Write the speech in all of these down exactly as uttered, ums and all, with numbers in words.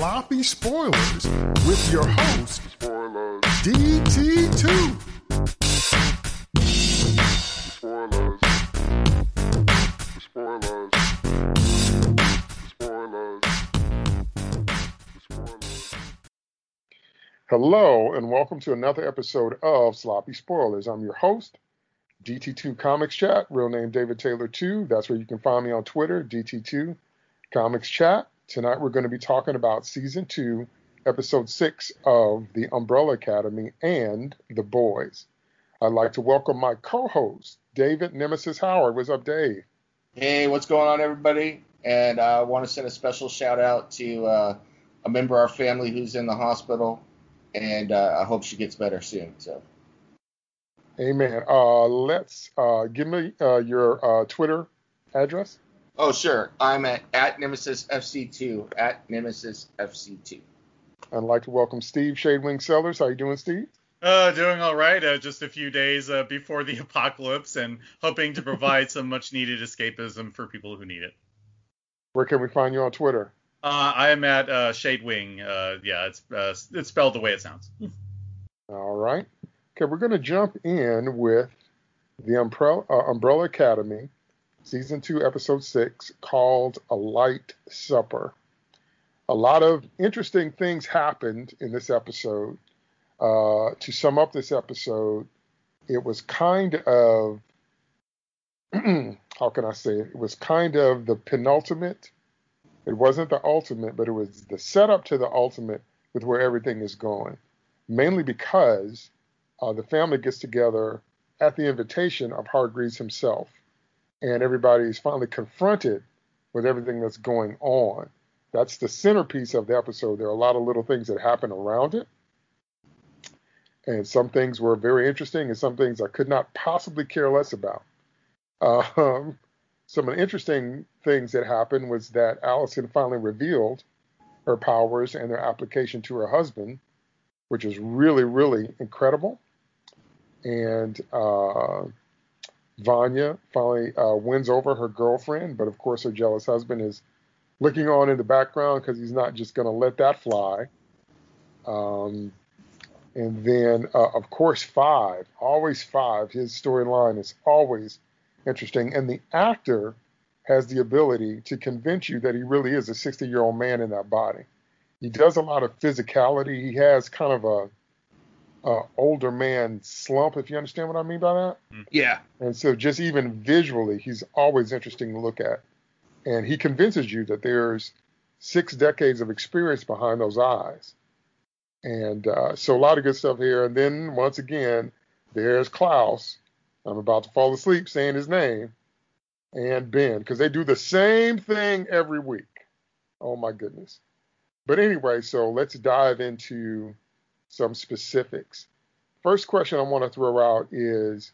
Sloppy Spoilers with your host, D T two. Spoilers. Spoilers. Spoilers. Spoilers. Hello, and welcome to another episode of Sloppy Spoilers. I'm your host, D T two Comics Chat, real name David Taylor two. That's where you can find me on Twitter, D T two Comics Chat. Tonight we're going to be talking about Season two, Episode six of The Umbrella Academy and The Boys. I'd like to welcome my co-host, David Nemesis Howard. What's up, Dave? Hey, what's going on, everybody? And I uh, want to send a special shout out to uh, a member of our family who's in the hospital, and uh, I hope she gets better soon. So, Amen. Uh, let's uh, give me uh, your uh, Twitter address. Oh, sure. I'm at, at Nemesis F C two, at Nemesis F C two. I'd like to welcome Steve Shadewing Sellers. How you doing, Steve? Uh, doing all right. Uh, just a few days uh, before the apocalypse, and hoping to provide some much-needed escapism for people who need it. Where can we find you on Twitter? Uh, I am at uh, Shadewing. Uh, yeah, it's uh, it's spelled the way it sounds. All right. Okay, we're going to jump in with the Umbrella, uh, Umbrella Academy, Season two, Episode six, called A Light Supper. A lot of interesting things happened in this episode. Uh, to sum up this episode, it was kind of, how can I say it? It was kind of the penultimate. It wasn't the ultimate, but it was the setup to the ultimate with where everything is going. Mainly because uh, the family gets together at the invitation of Hargreaves himself. And everybody is finally confronted with everything that's going on. That's the centerpiece of the episode. There are a lot of little things that happen around it. And some things were very interesting and some things I could not possibly care less about. Um, some of the interesting things that happened was that Allison finally revealed her powers and their application to her husband, which is really, really incredible. And uh, Vanya finally uh, wins over her girlfriend, but of course her jealous husband is looking on in the background because he's not just going to let that fly. Um, and then, uh, of course, Five, always Five. His storyline is always interesting. And the actor has the ability to convince you that he really is a sixty-year-old man in that body. He does a lot of physicality. He has kind of a Uh, older man slump, if you understand what I mean by that. Yeah. And so just even visually, he's always interesting to look at. And he convinces you that there's six decades of experience behind those eyes. And uh, so a lot of good stuff here. And then once again, there's Klaus. I'm about to fall asleep saying his name. And Ben, because they do the same thing every week. Oh my goodness. But anyway, so let's dive into some specifics. First question I want to throw out is,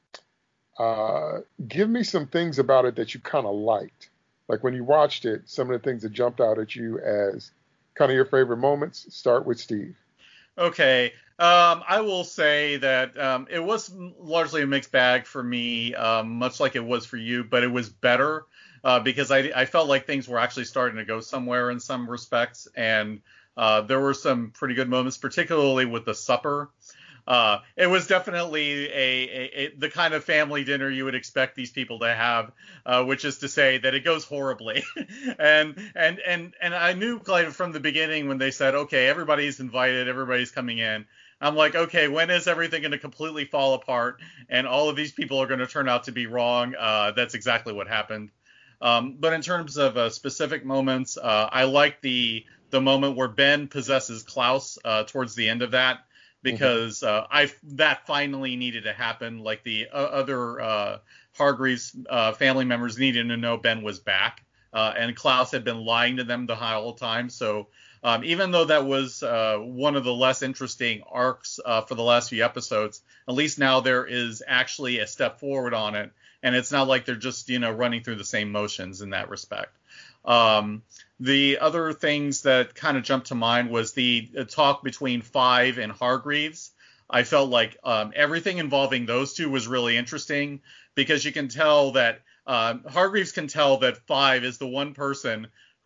uh, give me some things about it that you kind of liked. Like when you watched it, some of the things that jumped out at you as kind of your favorite moments. Start with Steve. Okay. Um, I will say that um, it was largely a mixed bag for me, um, much like it was for you, but it was better uh, because I, I felt like things were actually starting to go somewhere in some respects, and Uh, there were some pretty good moments, particularly with the supper. Uh, it was definitely a, a, a the kind of family dinner you would expect these people to have, uh, which is to say that it goes horribly. and and and and I knew like, from the beginning when they said, okay, everybody's invited, everybody's coming in. I'm like, okay, when is everything going to completely fall apart and all of these people are going to turn out to be wrong? Uh, that's exactly what happened. Um, but in terms of uh, specific moments, uh, I like the the moment where Ben possesses Klaus uh, towards the end of that, because uh, I that finally needed to happen. Like the uh, other uh, Hargreaves uh, family members needed to know Ben was back, uh, and Klaus had been lying to them the whole time. So um, even though that was uh, one of the less interesting arcs uh, for the last few episodes, at least now there is actually a step forward on it, and it's not like they're just you know running through the same motions in that respect. Um, the other things that kind of jumped to mind was the uh, talk between Five and Hargreaves. I felt like um, everything involving those two was really interesting because you can tell that uh, Hargreaves can tell that Five is the one person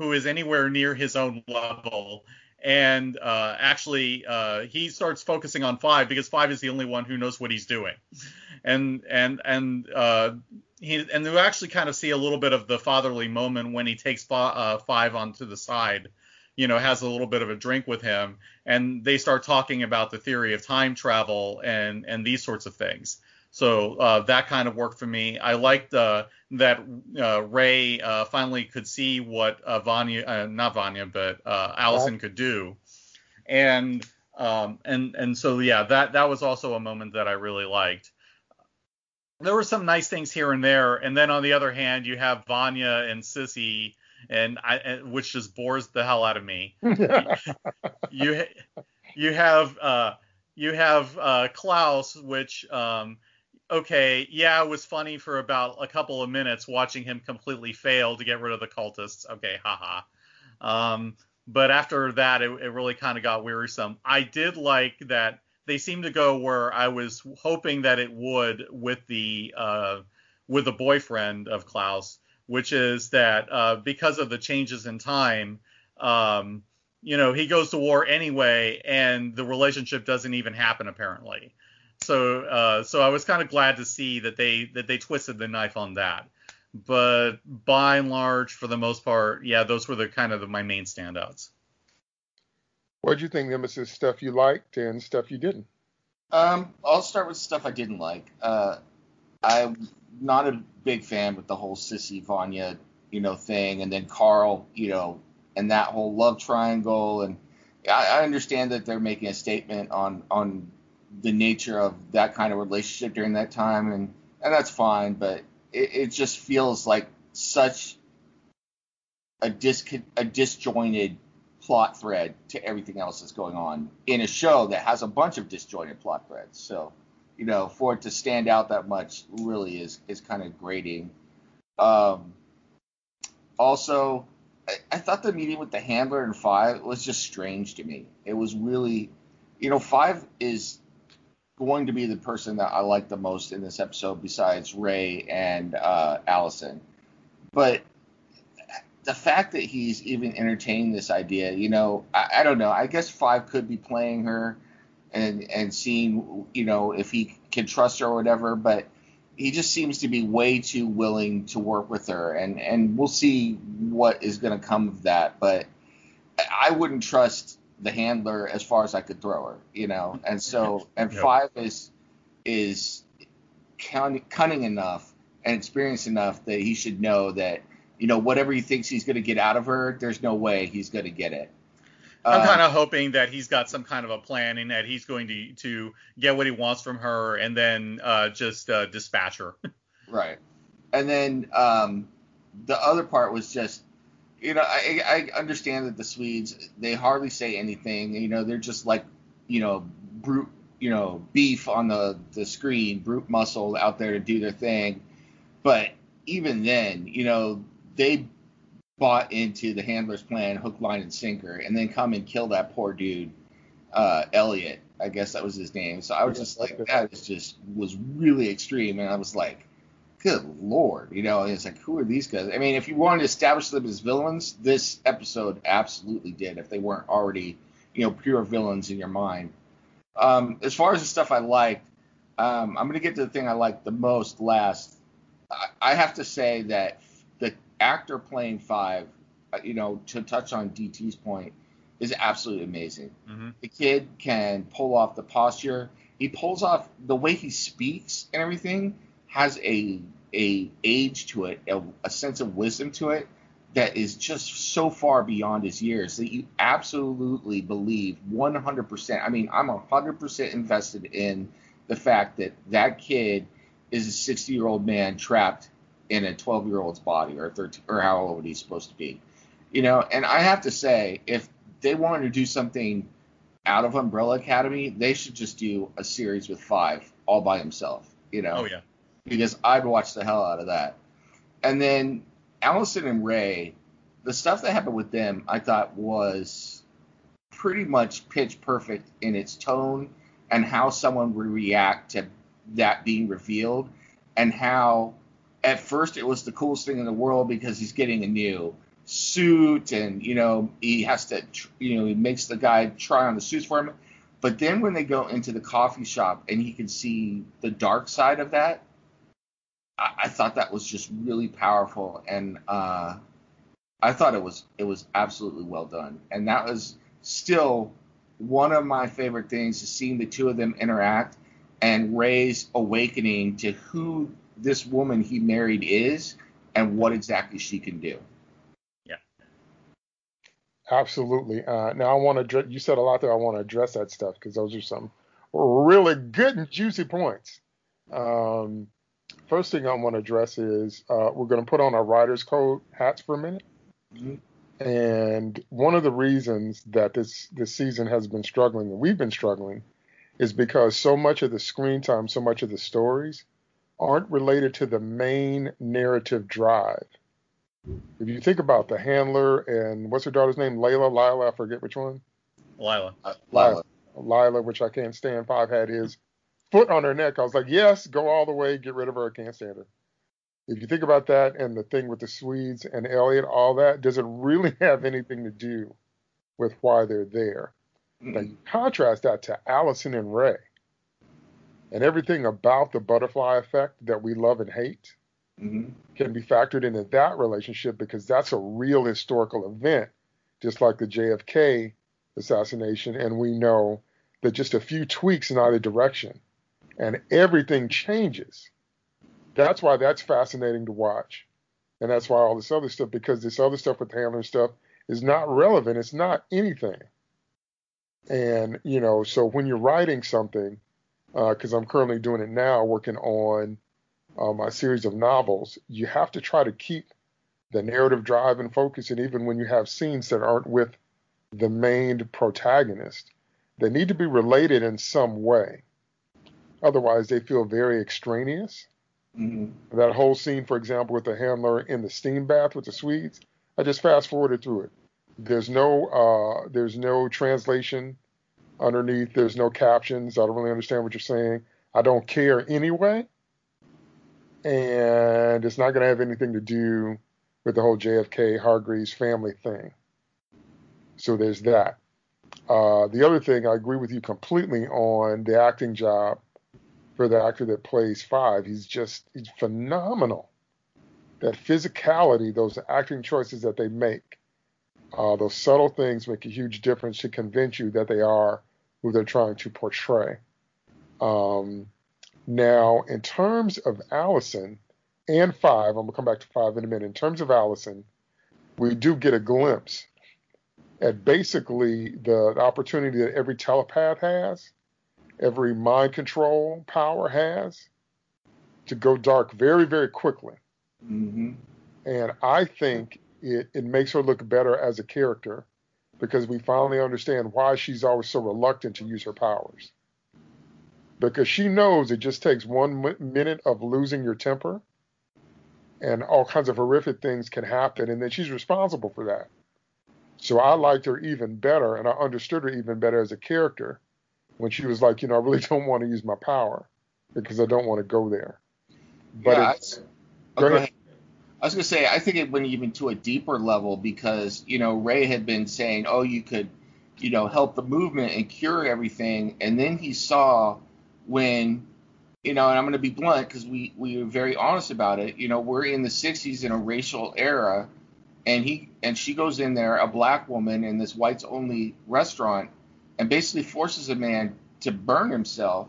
who is anywhere near his own level. And uh, actually, uh, he starts focusing on Five because Five is the only one who knows what he's doing. And and and uh, he and you actually kind of see a little bit of the fatherly moment when he takes uh, Five onto the side, you know, has a little bit of a drink with him, and they start talking about the theory of time travel and and these sorts of things. So uh, that kind of worked for me. I liked uh, that uh, Ray uh, finally could see what uh, Vanya, uh, not Vanya, but uh, Allison could do, and um, and and so yeah, that that was also a moment that I really liked. There were some nice things here and there, and then on the other hand, you have Vanya and Sissy, and I, and, which just bores the hell out of me. you you have uh, you have uh, Klaus, which um, okay, yeah, it was funny for about a couple of minutes watching him completely fail to get rid of the cultists. Okay, haha. Um, but after that, it, it really kind of got wearisome. I did like that they seemed to go where I was hoping that it would with the uh, with the boyfriend of Klaus, which is that uh, because of the changes in time, um, you know, he goes to war anyway, and the relationship doesn't even happen apparently. So, uh, so I was kind of glad to see that they that they twisted the knife on that. But by and large, for the most part, yeah, those were the kind of the, my main standouts. What did you think, Nemesis? Stuff you liked and stuff you didn't? Um, I'll start with stuff I didn't like. Uh, I'm not a big fan with the whole Sissy Vanya, you know, thing, and then Carl, you know, and that whole love triangle. And I, I understand that they're making a statement on on the nature of that kind of relationship during that time, and and that's fine. But it, it just feels like such a dis a disjointed plot thread to everything else that's going on in a show that has a bunch of disjointed plot threads. So, you know, for it to stand out that much really is is kind of grating. Um, also, I, I thought the meeting with the handler and Five was just strange to me. It was really, you know, Five is going to be the person that I like the most in this episode besides Ray and uh, Allison. But the fact that he's even entertaining this idea, you know, I, I don't know. I guess Five could be playing her and and seeing, you know, if he can trust her or whatever. But he just seems to be way too willing to work with her. And, and we'll see what is going to come of that. But I wouldn't trust the handler as far as I could throw her, you know. And so, and yep. Five is is cunning, cunning enough and experienced enough that he should know that, you know, whatever he thinks he's going to get out of her, there's no way he's going to get it. I'm um, kind of hoping that he's got some kind of a plan and that he's going to to get what he wants from her and then uh, just uh, dispatch her. Right. And then um, the other part was just, you know, I, I understand that the Swedes, they hardly say anything. You know, they're just like, you know, brute, you know, beef on the, the screen, brute muscle out there to do their thing. But even then, you know, they bought into the handler's plan, hook, line, and sinker, and then come and kill that poor dude, uh, Elliot. I guess that was his name. So I was just like, that is just was really extreme. And I was like, good Lord, you know, and it's like, who are these guys? I mean, if you wanted to establish them as villains, this episode absolutely did, if they weren't already, you know, pure villains in your mind. Um, as far as the stuff I liked, um, I'm going to get to the thing I liked the most last. I, I have to say that the actor playing Five, you know, to touch on D T's point, is absolutely amazing. Mm-hmm. The kid can pull off the posture. He pulls off the way he speaks and everything has a a age to it, a, a sense of wisdom to it that is just so far beyond his years that you absolutely believe one hundred percent. I mean, I'm one hundred percent invested in the fact that that kid is a sixty-year-old man trapped in a twelve-year-old's body, or thirteen, or how old he's supposed to be. You know, and I have to say, if they wanted to do something out of Umbrella Academy, they should just do a series with Five all by himself, you know? Oh, yeah. Because I'd watch the hell out of that. And then Allison and Ray, the stuff that happened with them, I thought was pretty much pitch perfect in its tone and how someone would react to that being revealed, and how at first it was the coolest thing in the world because he's getting a new, suit, and you know he has to, you know, he makes the guy try on the suits for him. But then when they go into the coffee shop and he can see the dark side of that, I, I thought that was just really powerful, and uh, I thought it was it was absolutely well done. And that was still one of my favorite things, is seeing the two of them interact and Ray's awakening to who this woman he married is and what exactly she can do. Yeah. Absolutely. Uh, now I want to. You said a lot there. I want to address that stuff because those are some really good and juicy points. Um, first thing I want to address is uh, we're going to put on our writers' code hats for a minute. Mm-hmm. And one of the reasons that this this season has been struggling, and we've been struggling, is because so much of the screen time, so much of the stories aren't related to the main narrative drive. If you think about the handler and what's her daughter's name, Layla, Lila, I forget which one. Lila. Uh, Lila. Lila, which I can't stand. Five had his foot on her neck. I was like, yes, go all the way, get rid of her. I can't stand her. If you think about that and the thing with the Swedes and Elliot, all that, does it really have anything to do with why they're there? Mm-hmm. Now, you contrast that to Allison and Ray and everything about the butterfly effect that we love and hate mm-hmm. can be factored into that relationship because that's a real historical event, just like the J F K assassination. And we know that just a few tweaks in either direction and everything changes. That's why that's fascinating to watch. And that's why all this other stuff, because this other stuff with the handler stuff is not relevant. It's not anything. And, you know, so when you're writing something, because uh, I'm currently doing it now, working on uh, my series of novels, you have to try to keep the narrative drive and focus. And even when you have scenes that aren't with the main protagonist, they need to be related in some way. Otherwise, they feel very extraneous. Mm-hmm. That whole scene, for example, with the handler in the steam bath with the Swedes, I just fast forwarded through it. There's no, uh, there's no translation underneath. There's no captions. I don't really understand what you're saying. I don't care anyway, and it's not going to have anything to do with the whole J F K Hargreaves family thing. So there's that. Uh, the other thing, I agree with you completely on the acting job for the actor that plays Five. He's just he's phenomenal. That physicality, those acting choices that they make, uh, those subtle things make a huge difference to convince you that they are who they're trying to portray. Um, now, in terms of Allison and Five, I'm going to come back to Five in a minute. In terms of Allison, we do get a glimpse at basically the opportunity that every telepath has, every mind control power has, to go dark very, very quickly. Mm-hmm. And I think it, it makes her look better as a character because we finally understand why she's always so reluctant to use her powers. Because she knows it just takes one m- minute of losing your temper and all kinds of horrific things can happen, and then she's responsible for that. So I liked her even better, and I understood her even better as a character when she was like, you know, I really don't want to use my power because I don't want to go there. But yeah, it's, I, oh, go, go ahead. ahead. I was going to say, I think it went even to a deeper level because, you know, Ray had been saying, oh, you could, you know, help the movement and cure everything. And then he saw when, you know, and I'm going to be blunt because we, we were very honest about it. You know, we're in the sixties in a racial era. And he and she goes in there, a black woman in this whites only restaurant, and basically forces a man to burn himself.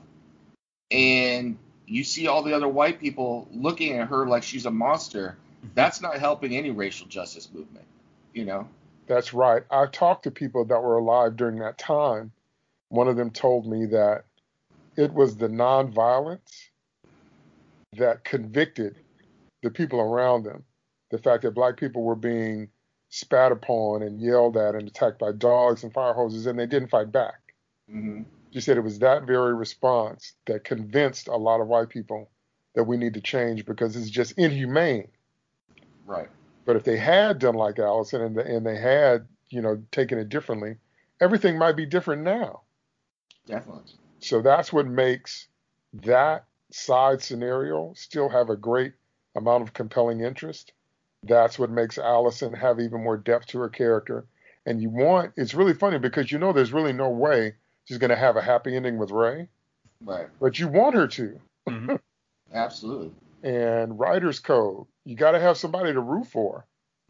And you see all the other white people looking at her like she's a monster. That's not helping any racial justice movement, you know? That's right. I talked to people that were alive during that time. One of them told me that it was the nonviolence that convicted the people around them. The fact that black people were being spat upon and yelled at and attacked by dogs and fire hoses, and they didn't fight back. Mm-hmm. She said it was that very response that convinced a lot of white people that we need to change because it's just inhumane. Right. But if they had done like Allison and, the, and they had, you know, taken it differently, everything might be different now. Definitely. So that's what makes that side scenario still have a great amount of compelling interest. That's what makes Allison have even more depth to her character. And you want, it's really funny because you know there's really no way she's going to have a happy ending with Ray, Right. but you want her to. Mm-hmm. Absolutely. And writer's code, you got to have somebody to root for.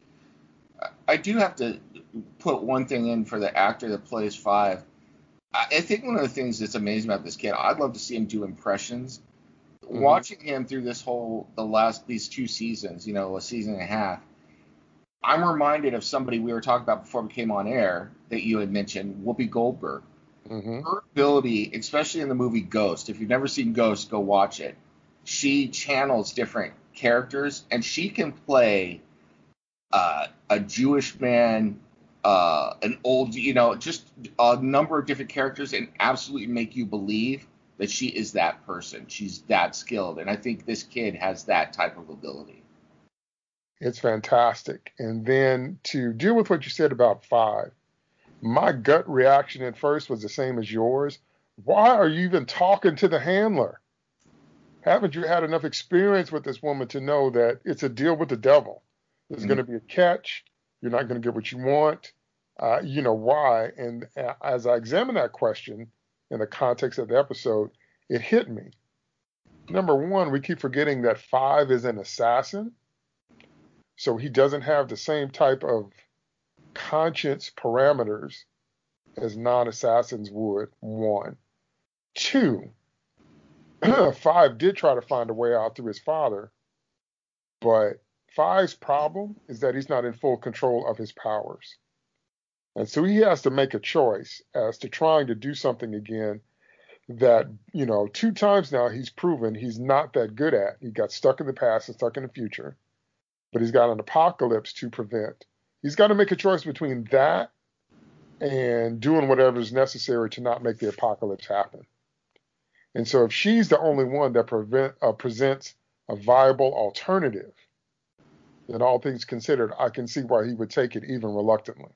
I do have to put one thing in for the actor that plays Five. I think one of the things that's amazing about this kid, I'd love to see him do impressions. Mm-hmm. Watching him through this whole, the last, these two seasons, you know, a season and a half, I'm reminded of somebody we were talking about before we came on air that you had mentioned, Whoopi Goldberg. Mm-hmm. Her ability, especially in the movie Ghost, if you've never seen Ghost, go watch it. She channels different characters, and she can play uh, a Jewish man, uh, an old, you know, just a number of different characters, and absolutely make you believe that she is that person. She's that skilled, and I think this kid has that type of ability. It's fantastic. And then to deal with what you said about Five, my gut reaction at first was the same as yours. Why are you even talking to the handler? Haven't you had enough experience with this woman to know that it's a deal with the devil? There's mm-hmm. going to be a catch. You're not going to get what you want. Uh, you know why? And as I examine that question in the context of the episode, it hit me. Number one, we keep forgetting that Five is an assassin. So he doesn't have the same type of conscience parameters as non-assassins would, one. Two, Five did try to find a way out through his father, but Five's problem is that he's not in full control of his powers. And so he has to make a choice as to trying to do something again that, you know, two times now he's proven he's not that good at. He got stuck in the past and stuck in the future, but he's got an apocalypse to prevent. He's got to make a choice between that and doing whatever is necessary to not make the apocalypse happen. And so if she's the only one that prevent, uh, presents a viable alternative, then all things considered, I can see why he would take it even reluctantly.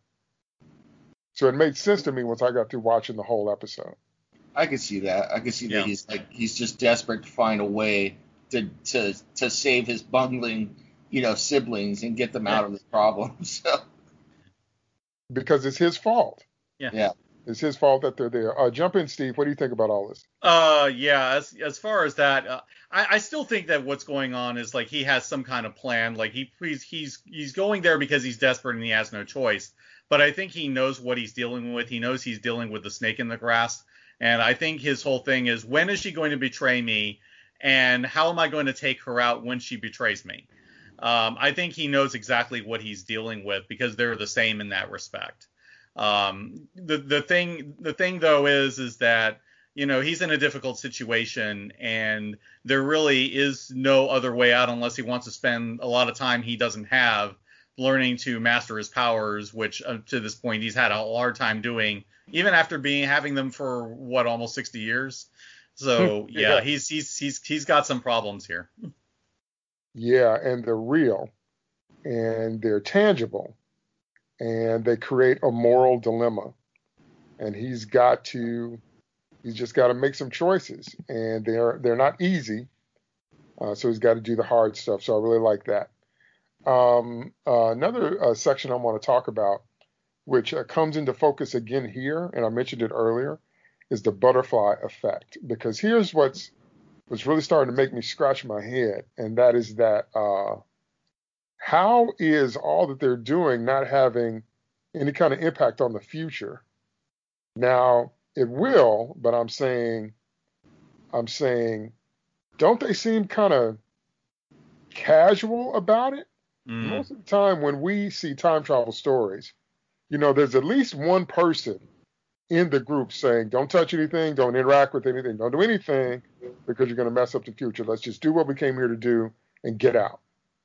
So it made sense to me once I got through watching the whole episode. I could see that. I could see yeah. that he's like he's just desperate to find a way to to to save his bungling, you know, siblings and get them yeah. out of this problem. So. Because it's his fault. Yeah. Yeah. It's his fault that they're there. Uh, jump in, Steve. What do you think about all this? Uh, yeah. As as far as that, uh, I I still think that what's going on is like he has some kind of plan. Like he he's he's he's going there because he's desperate and he has no choice. But I think he knows what he's dealing with. He knows he's dealing with the snake in the grass. And I think his whole thing is, when is she going to betray me? And how am I going to take her out when she betrays me? Um, I think he knows exactly what he's dealing with because they're the same in that respect. Um, the the thing the thing though is is that, you know, he's in a difficult situation and there really is no other way out unless he wants to spend a lot of time he doesn't have learning to master his powers, which uh, to this point he's had a hard time doing, even after being having them for what, almost sixty years. So yeah, yeah, he's he's he's he's got some problems here. Yeah, and they're real, and they're tangible, and they create a moral dilemma. And he's got to, he's just got to make some choices, and they're they're not easy. Uh, so he's got to do the hard stuff. So I really like that. Um, uh, another uh, section I want to talk about, which uh, comes into focus again here, and I mentioned it earlier, is the butterfly effect. Because here's what's what's really starting to make me scratch my head, and that is that uh, how is all that they're doing not having any kind of impact on the future? Now, it will, but I'm saying, I'm saying, don't they seem kind of casual about it? Mm. Most of the time when we see time travel stories, you know, there's at least one person in the group saying, don't touch anything, don't interact with anything, don't do anything because you're going to mess up the future. Let's just do what we came here to do and get out.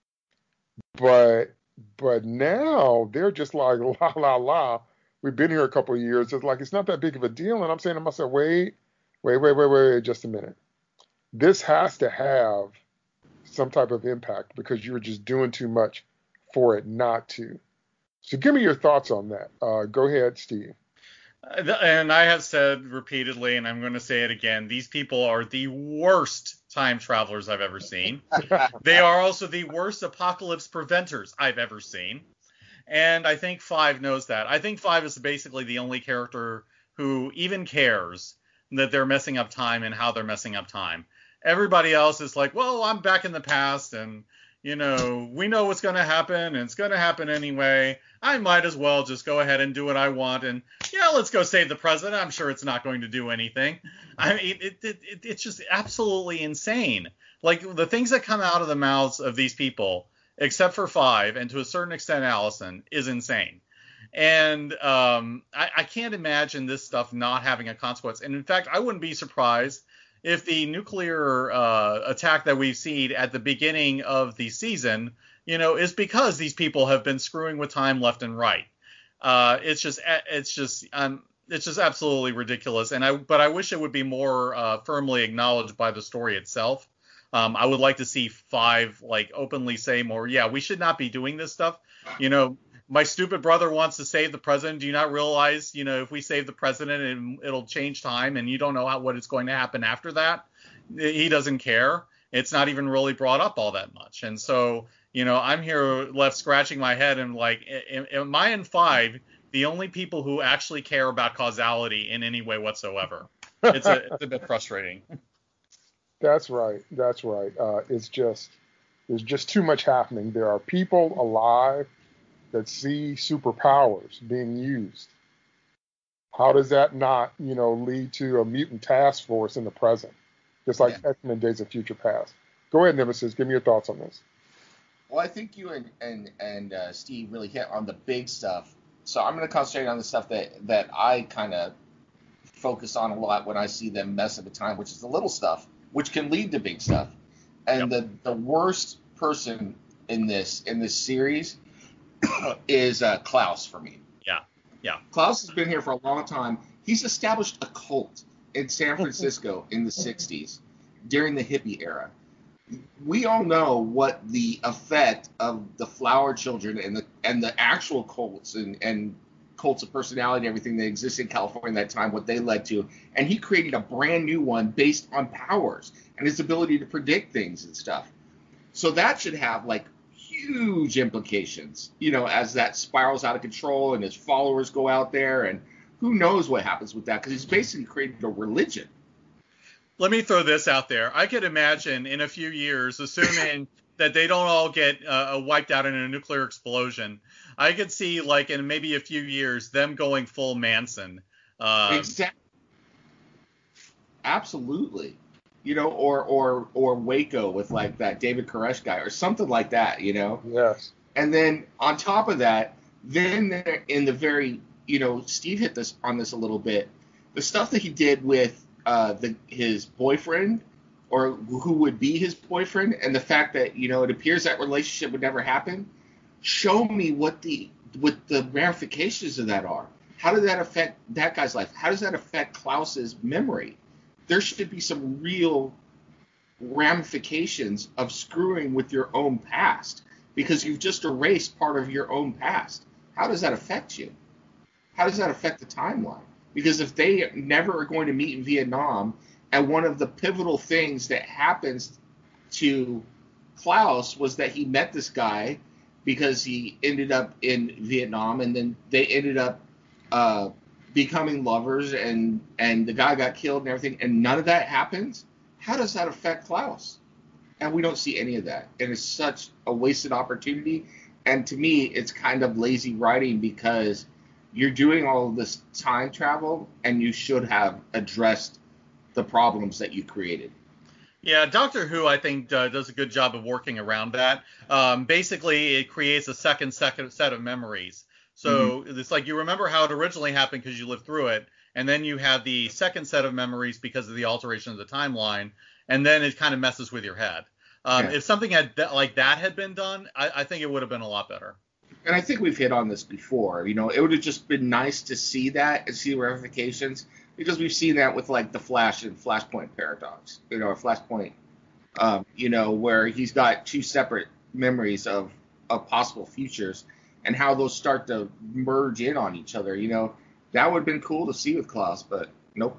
But but now they're just like, la, la, la. We've been here a couple of years. It's like, it's not that big of a deal. And I'm saying to myself, wait, wait, wait, wait, wait, just a minute. This has to have some type of impact because you're just doing too much for it not to. So give me your thoughts on that. Uh, go ahead, Steve. And I have said repeatedly, and I'm going to say it again, these people are the worst time travelers I've ever seen. They are also the worst apocalypse preventers I've ever seen. And I think Five knows that. I think Five is basically the only character who even cares that they're messing up time and how they're messing up time. Everybody else is like, well, I'm back in the past, and, you know, we know what's going to happen, and it's going to happen anyway. I might as well just go ahead and do what I want, and, yeah, let's go save the president. I'm sure it's not going to do anything. I mean, it, it, it, it's just absolutely insane. Like, the things that come out of the mouths of these people, except for Five, and to a certain extent Allison, is insane. And um, I, I can't imagine this stuff not having a consequence. And, in fact, I wouldn't be surprised if the nuclear uh, attack that we've seen at the beginning of the season, you know, is because these people have been screwing with time left and right. Uh, it's just, it's just, um, it's just absolutely ridiculous. And I, but I wish it would be more uh, firmly acknowledged by the story itself. Um, I would like to see Five like openly say more, yeah, we should not be doing this stuff. You know, my stupid brother wants to save the president. Do you not realize, you know, if we save the president, it, it'll change time, and you don't know how, what is going to happen after that? He doesn't care. It's not even really brought up all that much. And so, you know, I'm here left scratching my head and like, am, am I in Five the only people who actually care about causality in any way whatsoever? It's a, it's a bit frustrating. That's right. That's right. Uh, it's just, there's just too much happening. There are people alive that see superpowers being used. How does that not, you know, lead to a mutant task force in the present? Just like yeah. X-Men Days of Future Past. Go ahead, Nemesis. Give me your thoughts on this. Well, I think you and and, and uh, Steve really hit on the big stuff. So I'm going to concentrate on the stuff that, that I kind of focus on a lot when I see them mess up the time, which is the little stuff, which can lead to big stuff. And yep. the, the worst person in this in this series is uh, Klaus for me. Yeah, yeah. Klaus has been here for a long time. He's established a cult in San Francisco in the sixties during the hippie era. We all know what the effect of the Flower Children and the and the actual cults and, and cults of personality and everything that existed in California at that time, what they led to. And he created a brand new one based on powers and his ability to predict things and stuff. So that should have like huge implications, you know, as that spirals out of control and his followers go out there, and who knows what happens with that, because he's basically created a religion. Let me throw this out there. I could imagine in a few years, assuming that they don't all get uh, wiped out in a nuclear explosion, I could see like in maybe a few years them going full Manson. Uh, exactly. Absolutely. You know, or or or Waco with like that David Koresh guy or something like that, you know? Yes. And then on top of that, then in the very, you know, Steve hit this on this a little bit, the stuff that he did with uh, the his boyfriend or who would be his boyfriend, and the fact that, you know, it appears that relationship would never happen, show me what the what the ramifications of that are. How did that affect that guy's life? How does that affect Klaus's memory? There should be some real ramifications of screwing with your own past, because you've just erased part of your own past. How does that affect you? How does that affect the timeline? Because if they never are going to meet in Vietnam, and one of the pivotal things that happens to Klaus was that he met this guy because he ended up in Vietnam, and then they ended up uh, becoming lovers, and and the guy got killed and everything, and none of that happens. How does that affect Klaus? And we don't see any of that, and it's such a wasted opportunity. And to me, it's kind of lazy writing, because you're doing all of this time travel, and you should have addressed the problems that you created. Yeah, Doctor Who, I think, uh, does a good job of working around that. Um, basically, it creates a second, second set of memories. So mm-hmm. it's like you remember how it originally happened because you lived through it, and then you have the second set of memories because of the alteration of the timeline, and then it kind of messes with your head. Um, yeah. If something had th- like that had been done, I, I think it would have been a lot better. And I think we've hit on this before. You know, it would have just been nice to see that and see the ramifications, because we've seen that with like the Flash and Flashpoint paradox, you know, or Flashpoint, um, you know, where he's got two separate memories of, of possible futures, and how those start to merge in on each other. You know, That would have been cool to see with Klaus, but nope.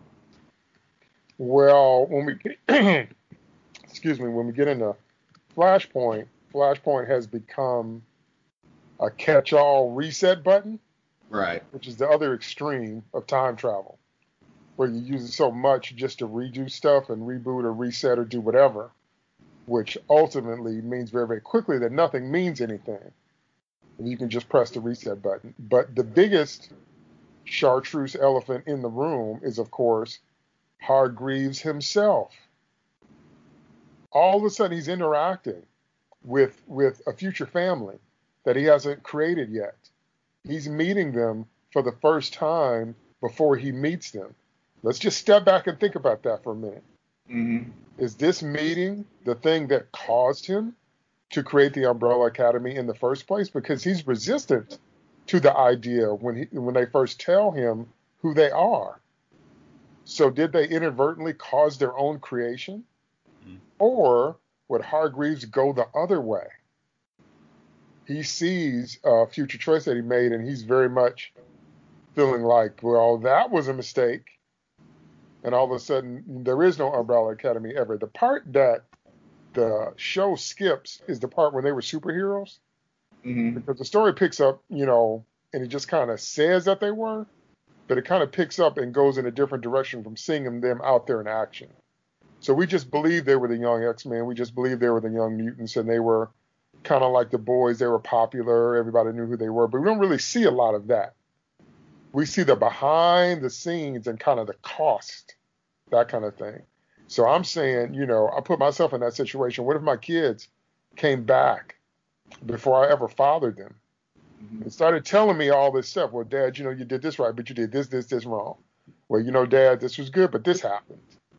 Well, when we excuse me, when we get into Flashpoint, Flashpoint has become a catch-all reset button, right? Which is the other extreme of time travel, where you use it so much just to redo stuff and reboot or reset or do whatever, which ultimately means very, very quickly that nothing means anything. And you can just press the reset button. But the biggest chartreuse elephant in the room is, of course, Hargreaves himself. All of a sudden, he's interacting with with a future family that he hasn't created yet. He's meeting them for the first time before he meets them. Let's just step back and think about that for a minute. Mm-hmm. Is this meeting the thing that caused him to create the Umbrella Academy in the first place? Because he's resistant to the idea when he when they first tell him who they are. So did they inadvertently cause their own creation? Mm-hmm. Or would Hargreaves go the other way? He sees a future choice that he made, and he's very much feeling like, well, that was a mistake. And all of a sudden, there is no Umbrella Academy ever. The part that the show skips is the part when they were superheroes. Mm-hmm. Because the story picks up, you know, and it just kind of says that they were, but it kind of picks up and goes in a different direction from seeing them out there in action. So we just believed they were the young X-Men. We just believed they were the young mutants, and they were kind of like the boys. They were popular. Everybody knew who they were, but we don't really see a lot of that. We see the behind the scenes and kind of the cost, that kind of thing. So I'm saying, you know, I put myself in that situation. What if my kids came back before I ever fathered them mm-hmm. and started telling me all this stuff? Well, Dad, you know, you did this right, but you did this, this, this wrong. Well, you know, Dad, this was good, but this happened.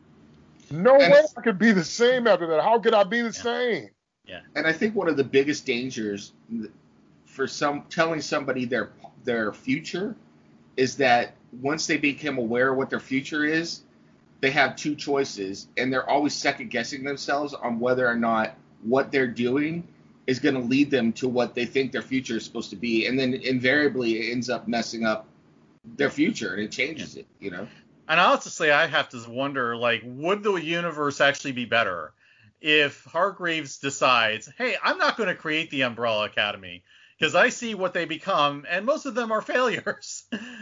No and way I could be the same after that. How could I be the yeah. same? Yeah. And I think one of the biggest dangers for some telling somebody their their future is that once they become aware of what their future is, they have two choices, and they're always second guessing themselves on whether or not what they're doing is going to lead them to what they think their future is supposed to be, and then invariably it ends up messing up their future, and it changes yeah. it, you know. And honestly, I have to wonder, like, would the universe actually be better if Hargreaves decides, hey, I'm not going to create the Umbrella Academy because I see what they become, and most of them are failures.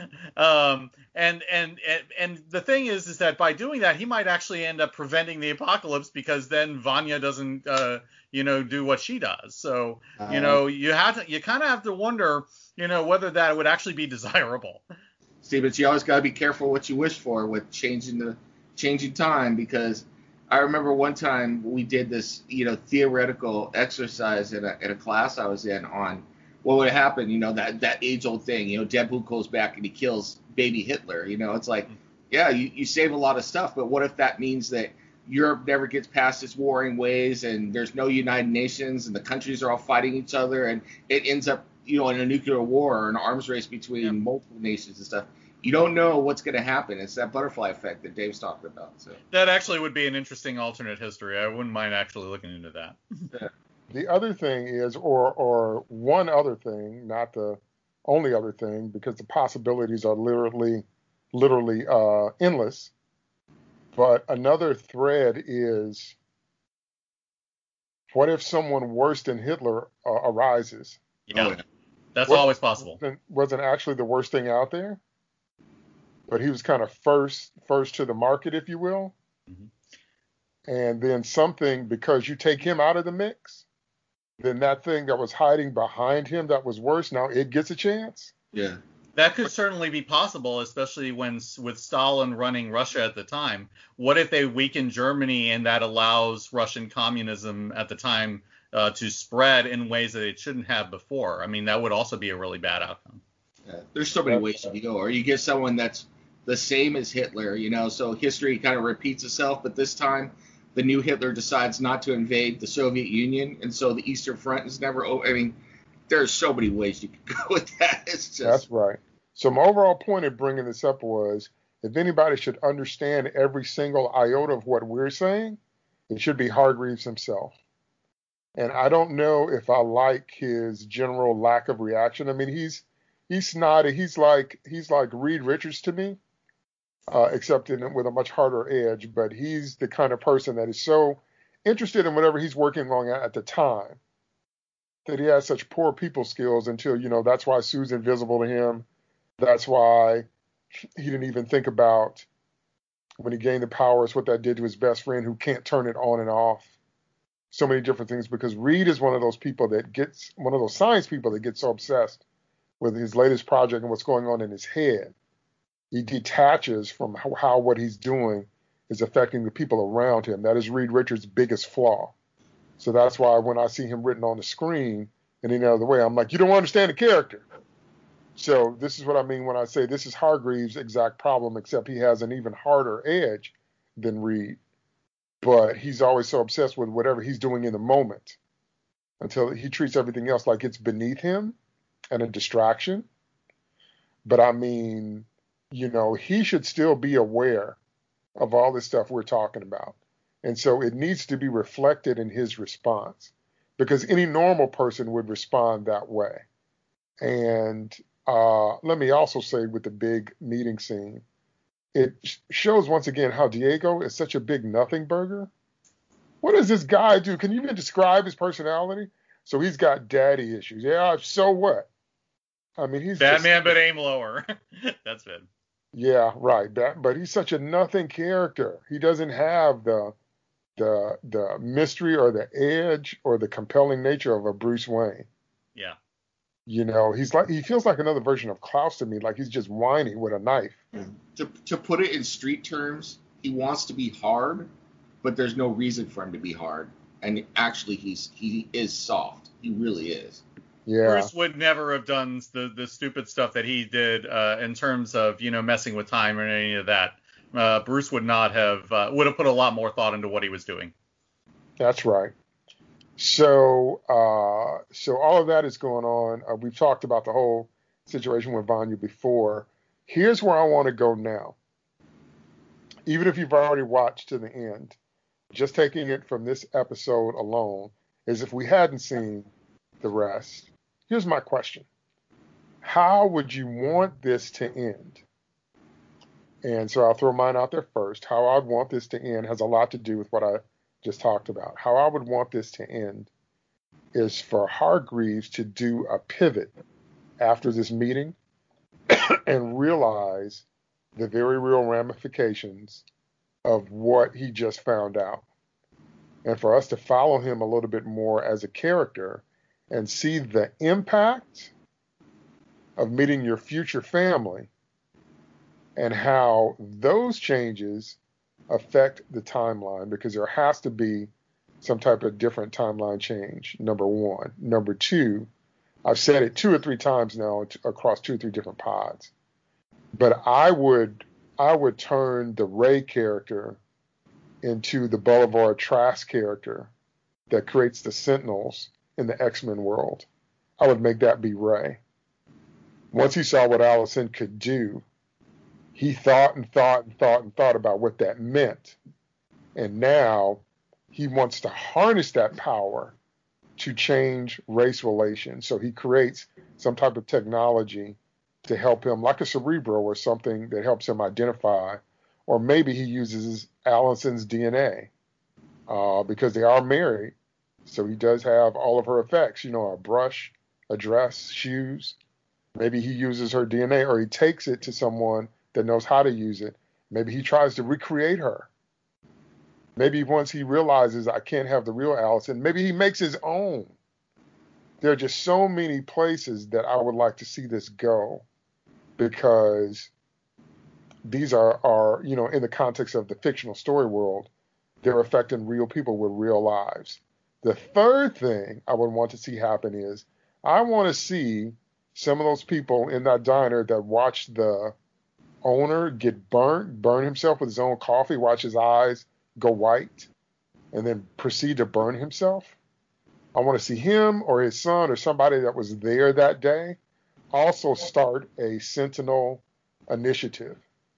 um, and, and and and the thing is, is that by doing that, he might actually end up preventing the apocalypse because then Vanya doesn't, uh, you know, do what she does. So, uh, you know, you have to, you kind of have to wonder, you know, whether that would actually be desirable. See, but you always got to be careful what you wish for with changing the changing time, because I remember one time we did this, you know, theoretical exercise in a, in a class I was in on what would happen, you know, that, that age-old thing, you know, Deadpool goes back and he kills baby Hitler, you know, it's like, yeah, you, you save a lot of stuff, but what if that means that Europe never gets past its warring ways and there's no United Nations and the countries are all fighting each other and it ends up, you know, in a nuclear war or an arms race between yeah. multiple nations and stuff. You don't know what's going to happen. It's that butterfly effect that Dave's talking about. So that actually would be an interesting alternate history. I wouldn't mind actually looking into that. Yeah. The other thing is, or or one other thing, not the only other thing, because the possibilities are literally, literally uh, endless. But another thread is, what if someone worse than Hitler uh, arises? Yeah, oh, yeah. That's what, always possible. Wasn't, wasn't actually the worst thing out there, but he was kind of first first to the market, if you will. Mm-hmm. And then something, because you take him out of the mix, then that thing that was hiding behind him that was worse, now it gets a chance. Yeah. That could certainly be possible, especially when with Stalin running Russia at the time. What if they weaken Germany and that allows Russian communism at the time uh, to spread in ways that it shouldn't have before? I mean, that would also be a really bad outcome. Yeah, there's so many ways you can go. Or you get someone that's the same as Hitler, you know, so history kind of repeats itself, but this time the new Hitler decides not to invade the Soviet Union, and so the Eastern Front is never over. I mean, there's so many ways you can go with that. It's just... That's right. So my overall point of bringing this up was, if anybody should understand every single iota of what we're saying, it should be Hargreaves himself. And I don't know if I like his general lack of reaction. I mean, he's he's snotty. He's like he's like Reed Richards to me, uh, except in with a much harder edge. But he's the kind of person that is so interested in whatever he's working on at, at the time that he has such poor people skills until, you know, that's why Sue's invisible to him. That's why he didn't even think about when he gained the powers, what that did to his best friend who can't turn it on and off. So many different things, because Reed is one of those people that gets, one of those science people that gets so obsessed with his latest project and what's going on in his head. He detaches from how, how what he's doing is affecting the people around him. That is Reed Richards' biggest flaw. So that's why when I see him written on the screen in any other way, I'm like, you don't understand the character. So this is what I mean when I say this is Hargreaves' exact problem, except he has an even harder edge than Reed. But he's always so obsessed with whatever he's doing in the moment until he treats everything else like it's beneath him and a distraction. But I mean, you know, he should still be aware of all this stuff we're talking about. And so it needs to be reflected in his response, because any normal person would respond that way. And uh, let me also say with the big meeting scene, it sh- shows once again how Diego is such a big nothing burger. What does this guy do? Can you even describe his personality? So he's got daddy issues. Yeah, so what? I mean, he's Batman, just, but aim lower. That's it. Yeah, right. That, but he's such a nothing character. He doesn't have the the the mystery or the edge or the compelling nature of a Bruce Wayne. Yeah. You know, he's like he feels like another version of Klaus to me, like he's just whining with a knife. To to put it in street terms, he wants to be hard, but there's no reason for him to be hard. And actually, he's he is soft. He really is. Yeah. Bruce would never have done the the stupid stuff that he did uh, in terms of, you know, messing with time or any of that. Uh, Bruce would not have uh, would have put a lot more thought into what he was doing. That's right. So uh, so all of that is going on. Uh, we've talked about the whole situation with Vanya before. Here's where I want to go now. Even if you've already watched to the end, just taking it from this episode alone, is if we hadn't seen the rest. Here's my question. How would you want this to end? And so I'll throw mine out there first. How I'd want this to end has a lot to do with what I just talked about. How I would want this to end is for Hargreaves to do a pivot after this meeting and realize the very real ramifications of what he just found out. And for us to follow him a little bit more as a character and see the impact of meeting your future family and how those changes affect the timeline, because there has to be some type of different timeline change, number one. Number two, I've said it two or three times now across two or three different pods, but I would I would turn the Ray character into the Boulevard Trask character that creates the Sentinels in the X-Men world. I would make that be Ray. Once he saw what Allison could do, he thought and thought and thought and thought about what that meant. And now he wants to harness that power to change race relations. So he creates some type of technology to help him, like a Cerebro or something that helps him identify. Or maybe he uses Allison's D N A uh, because they are married. So he does have all of her effects, you know, a brush, a dress, shoes. Maybe he uses her D N A, or he takes it to someone that knows how to use it. Maybe he tries to recreate her. Maybe once he realizes I can't have the real Allison, maybe he makes his own. There are just so many places that I would like to see this go, because these are, are, you know, in the context of the fictional story world, they're affecting real people with real lives. The third thing I would want to see happen is I want to see some of those people in that diner that watched the owner get burnt, burn himself with his own coffee, watch his eyes go white, and then proceed to burn himself. I want to see him or his son or somebody that was there that day also start a Sentinel initiative.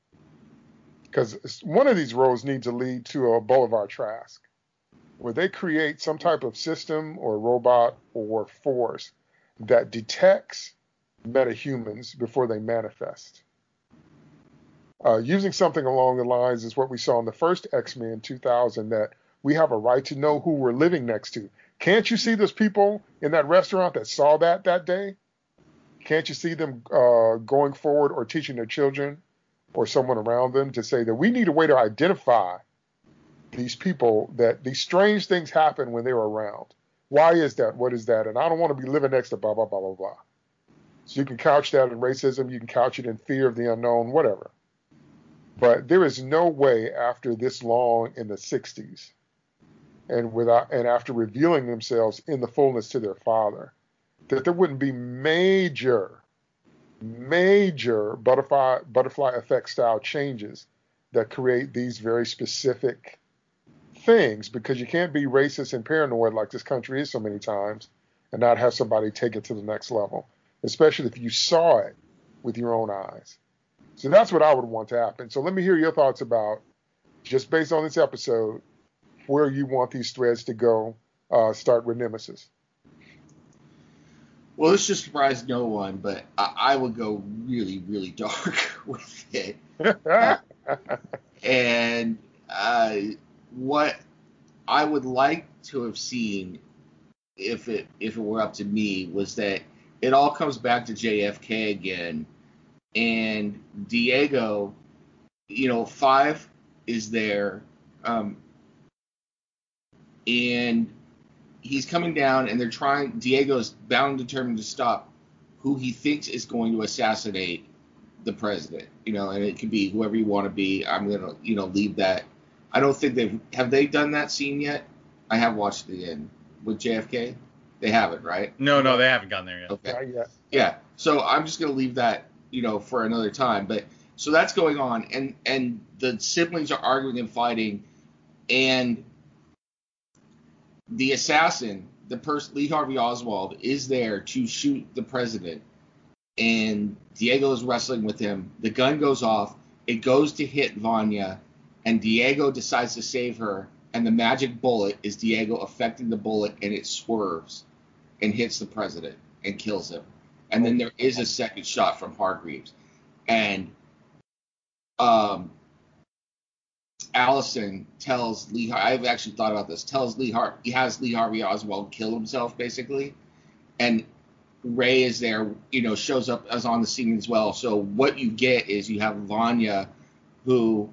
Because one of these roads needs to lead to a Boulevard Trask, where they create some type of system or robot or force that detects metahumans before they manifest. Uh, using something along the lines is what we saw in the first X-Men two thousand, that we have a right to know who we're living next to. Can't you see those people in that restaurant that saw that that day? Can't you see them uh, going forward or teaching their children or someone around them to say that we need a way to identify these people, that these strange things happen when they're around. Why is that? What is that? And I don't want to be living next to blah, blah, blah, blah, blah. So you can couch that in racism. You can couch it in fear of the unknown, whatever. But there is no way after this long in the sixties and without and after revealing themselves in the fullness to their Father, that there wouldn't be major, major butterfly butterfly effect style changes that create these very specific things, because you can't be racist and paranoid like this country is so many times and not have somebody take it to the next level, especially if you saw it with your own eyes. So that's what I would want to happen. So let me hear your thoughts about, just based on this episode, where you want these threads to go. Uh, start with Nemesis. Well, this should surprise no one, but I, I would go really, really dark with it. uh, and uh, what I would like to have seen, if it if it were up to me, was that it all comes back to J F K again. And Diego, you know, Five is there, um, and he's coming down, and they're trying. Diego's bound and determined to stop who he thinks is going to assassinate the president. You know, and it could be whoever you want to be. I'm gonna, you know, leave that. I don't think they've have they done that scene yet. I have watched it in with J F K. They haven't, right? No, no, they haven't gone there yet. Okay. Not yet. Yeah. So I'm just gonna leave that, you know, for another time. But so that's going on, and and the siblings are arguing and fighting, and the assassin, the person, Lee Harvey Oswald, is there to shoot the president, and Diego is wrestling with him. The gun goes off. It goes to hit Vanya, and Diego decides to save her. And the magic bullet is Diego affecting the bullet, and it swerves and hits the president and kills him. And then there is a second shot from Hargreaves. And um, Allison tells Lee, I've actually thought about this, tells Lee Har- he has Lee Harvey Oswald kill himself, basically. And Ray is there, you know, shows up as on the scene as well. So what you get is you have Vanya, who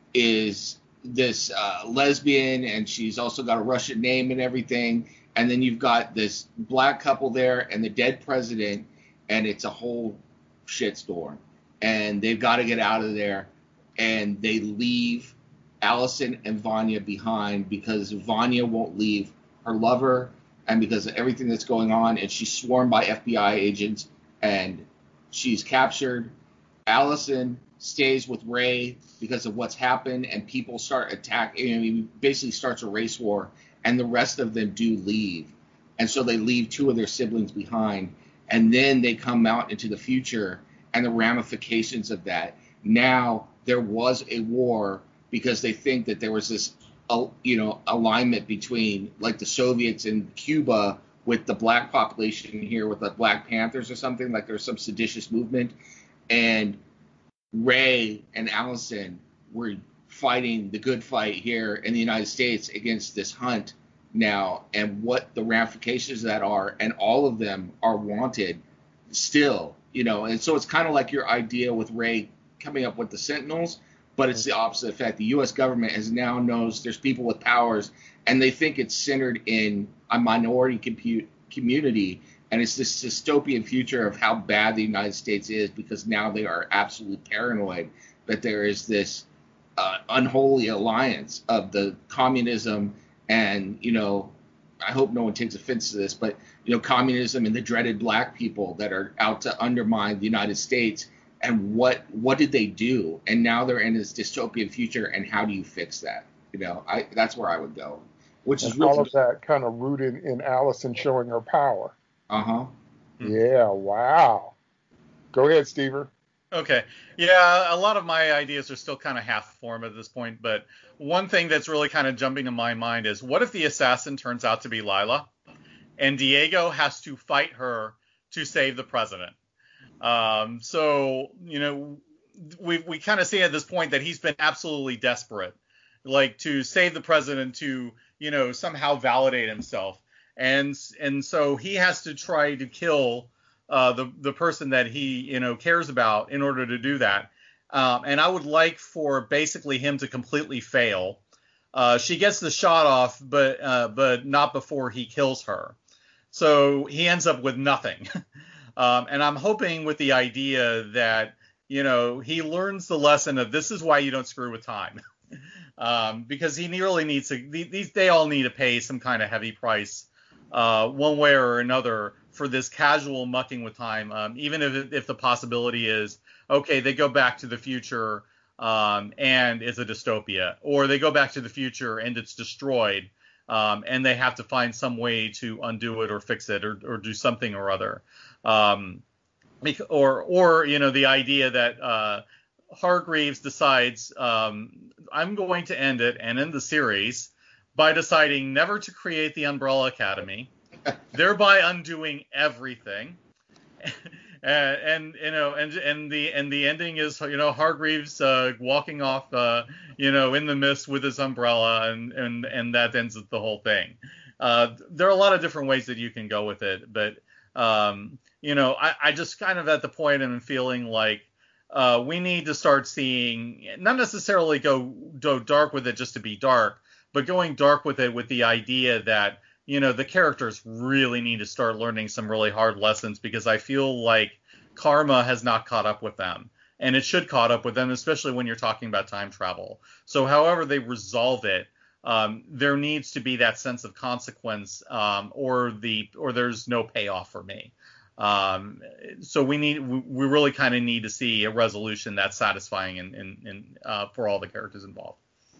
is this uh, lesbian, and she's also got a Russian name and everything. And then you've got this black couple there and the dead president, and it's a whole shitstorm. And they've got to get out of there, and they leave Allison and Vanya behind because Vanya won't leave her lover, and because of everything that's going on, and she's swarmed by F B I agents, and she's captured. Allison stays with Ray because of what's happened, and people start attacking. I mean, basically starts a race war, and the rest of them do leave. And so they leave two of their siblings behind, and then they come out into the future and the ramifications of that. Now there was a war because they think that there was this, uh, you know, alignment between like the Soviets and Cuba with the black population here with the Black Panthers or something, like there's some seditious movement. And Ray and Allison were fighting the good fight here in the United States against this hunt now, and what the ramifications of that are, and all of them are wanted still, you know. And so it's kind of like your idea with Ray coming up with the Sentinels, but it's the opposite effect. The U S government has now knows there's people with powers, and they think it's centered in a minority compute, community. And it's this dystopian future of how bad the United States is, because now they are absolutely paranoid that there is this uh, unholy alliance of the communism and, you know, I hope no one takes offense to this, but, you know, communism and the dreaded black people that are out to undermine the United States. And what what did they do? And now they're in this dystopian future, and how do you fix that? You know, I that's where I would go, which and is really all of that kind of rooted in Allison showing her power. Uh-huh. Yeah, wow. Go ahead, Stever. Okay. Yeah, a lot of my ideas are still kind of half formed at this point, but one thing that's really kind of jumping to my mind is, what if the assassin turns out to be Lila, and Diego has to fight her to save the president? Um, so, you know, we we kind of see at this point that he's been absolutely desperate, like to save the president, to, you know, somehow validate himself. And and so he has to try to kill uh, the the person that he, you know, cares about in order to do that. Um, and I would like for basically him to completely fail. Uh, she gets the shot off, but uh, but not before he kills her. So he ends up with nothing. Um, and I'm hoping with the idea that, you know, he learns the lesson of this is why you don't screw with time. um, because he really needs to, these, they all need to pay some kind of heavy price, uh, one way or another, for this casual mucking with time. Um, even if, if the possibility is, okay, they go back to the future um, and it's a dystopia, or they go back to the future and it's destroyed. Um, and they have to find some way to undo it or fix it or, or do something or other. Um, or, or, you know, the idea that uh, Hargreaves decides um, I'm going to end it and end the series by deciding never to create the Umbrella Academy, thereby undoing everything. And, and you know, and and the and the ending is, you know, Hargreaves uh, walking off, uh, you know, in the mist with his umbrella, and and and that ends the whole thing. Uh, there are a lot of different ways that you can go with it, but um, you know, I, I just kind of at the point am feeling like uh, we need to start seeing, not necessarily go go dark with it just to be dark, but going dark with it with the idea that, you know, the characters really need to start learning some really hard lessons, because I feel like karma has not caught up with them, and it should caught up with them, especially when you're talking about time travel. So however they resolve it, um, there needs to be that sense of consequence, um, or the or there's no payoff for me. Um, so we need we, we really kind of need to see a resolution that's satisfying in, in, in uh, for all the characters involved.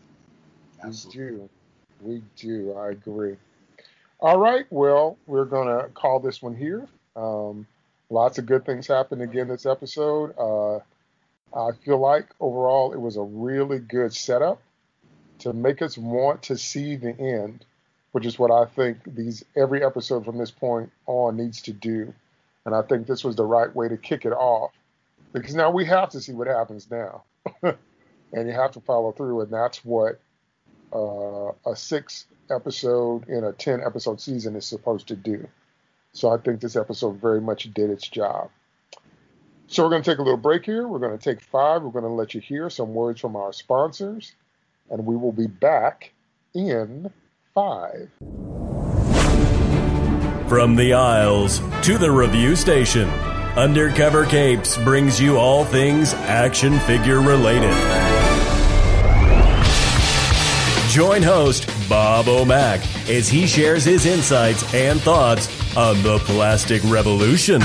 We do. We do. I agree. All right, well, we're going to call this one here. Um, lots of good things happened again this episode. Uh, I feel like overall it was a really good setup to make us want to see the end, which is what I think these every episode from this point on needs to do. And I think this was the right way to kick it off, because now we have to see what happens now. And you have to follow through, and that's what uh, a six episode in a ten episode season is supposed to do. So I think this episode very much did its job. So we're going to take a little break here. We're going to take five. We're going to let you hear some words from our sponsors, and we will be back in five. From the aisles to the review station, Undercover Capes brings you all things action figure related. Join host Bob O'Mac as he shares his insights and thoughts on the plastic revolution.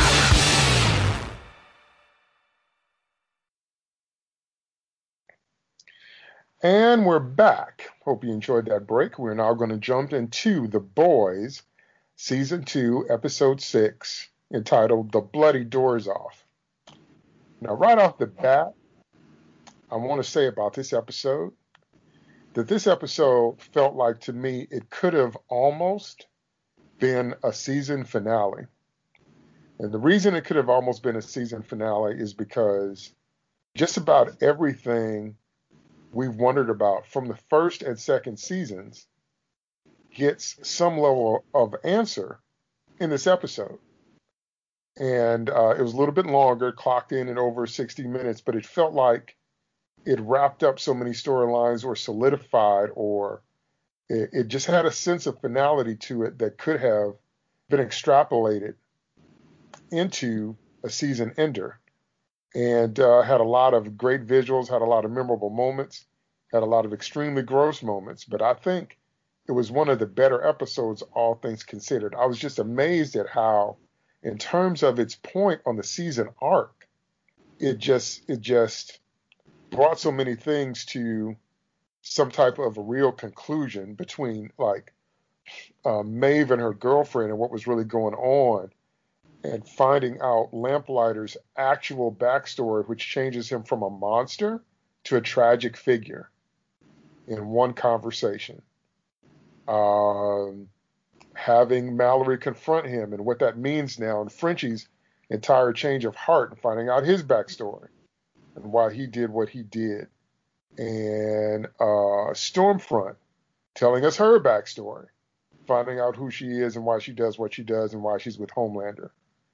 And we're back. Hope you enjoyed that break. We're now going to jump into The Boys, Season two, Episode six, entitled The Bloody Doors Off. Now, right off the bat, I want to say about this episode that this episode felt like, to me, it could have almost been a season finale. And the reason it could have almost been a season finale is because just about everything we've wondered about from the first and second seasons gets some level of answer in this episode. And uh, it was a little bit longer, clocked in at over sixty minutes, but it felt like it wrapped up so many storylines, or solidified, or it, it just had a sense of finality to it that could have been extrapolated into a season ender. And uh, had a lot of great visuals, had a lot of memorable moments, had a lot of extremely gross moments. But I think it was one of the better episodes, all things considered. I was just amazed at how, in terms of its point on the season arc, it just it just brought so many things to some type of a real conclusion between, like, uh, Maeve and her girlfriend and what was really going on, and finding out Lamplighter's actual backstory, which changes him from a monster to a tragic figure in one conversation. Um, having Mallory confront him and what that means now, and Frenchie's entire change of heart and finding out his backstory and why he did what he did. And uh, Stormfront telling us her backstory, finding out who she is and why she does what she does and why she's with Homelander.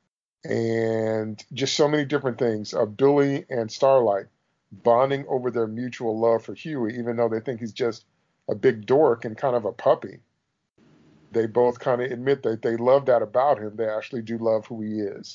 And just so many different things. Uh, Billy and Starlight bonding over their mutual love for Huey, even though they think he's just a big dork and kind of a puppy. They both kind of admit that they love that about him. They actually do love who he is.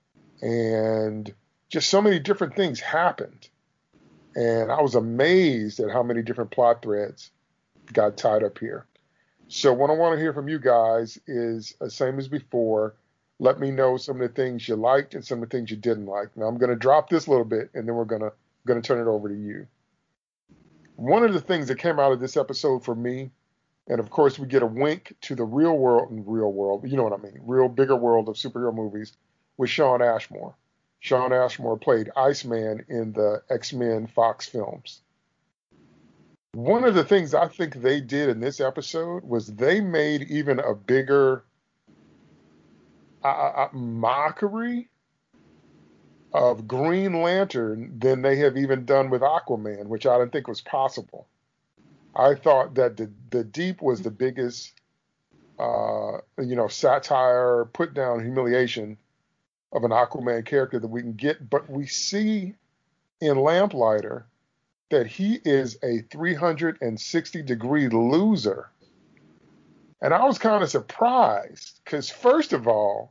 And just so many different things happened. And I was amazed at how many different plot threads got tied up here. So what I want to hear from you guys is the same as before. Let me know some of the things you liked and some of the things you didn't like. Now I'm going to drop this a little bit, and then we're going to going to turn it over to you. One of the things that came out of this episode for me, and of course we get a wink to the real world and real world, you know what I mean, real bigger world of superhero movies, with Shawn Ashmore. Shawn Ashmore played Iceman in the X-Men Fox films. One of the things I think they did in this episode was they made even a bigger uh, uh, mockery of Green Lantern than they have even done with Aquaman, which I didn't think was possible. I thought that the, the Deep was the biggest, uh, you know, satire, put down, humiliation of an Aquaman character that we can get. But we see in Lamplighter that he is a three hundred sixty degree loser. And I was kind of surprised because, first of all,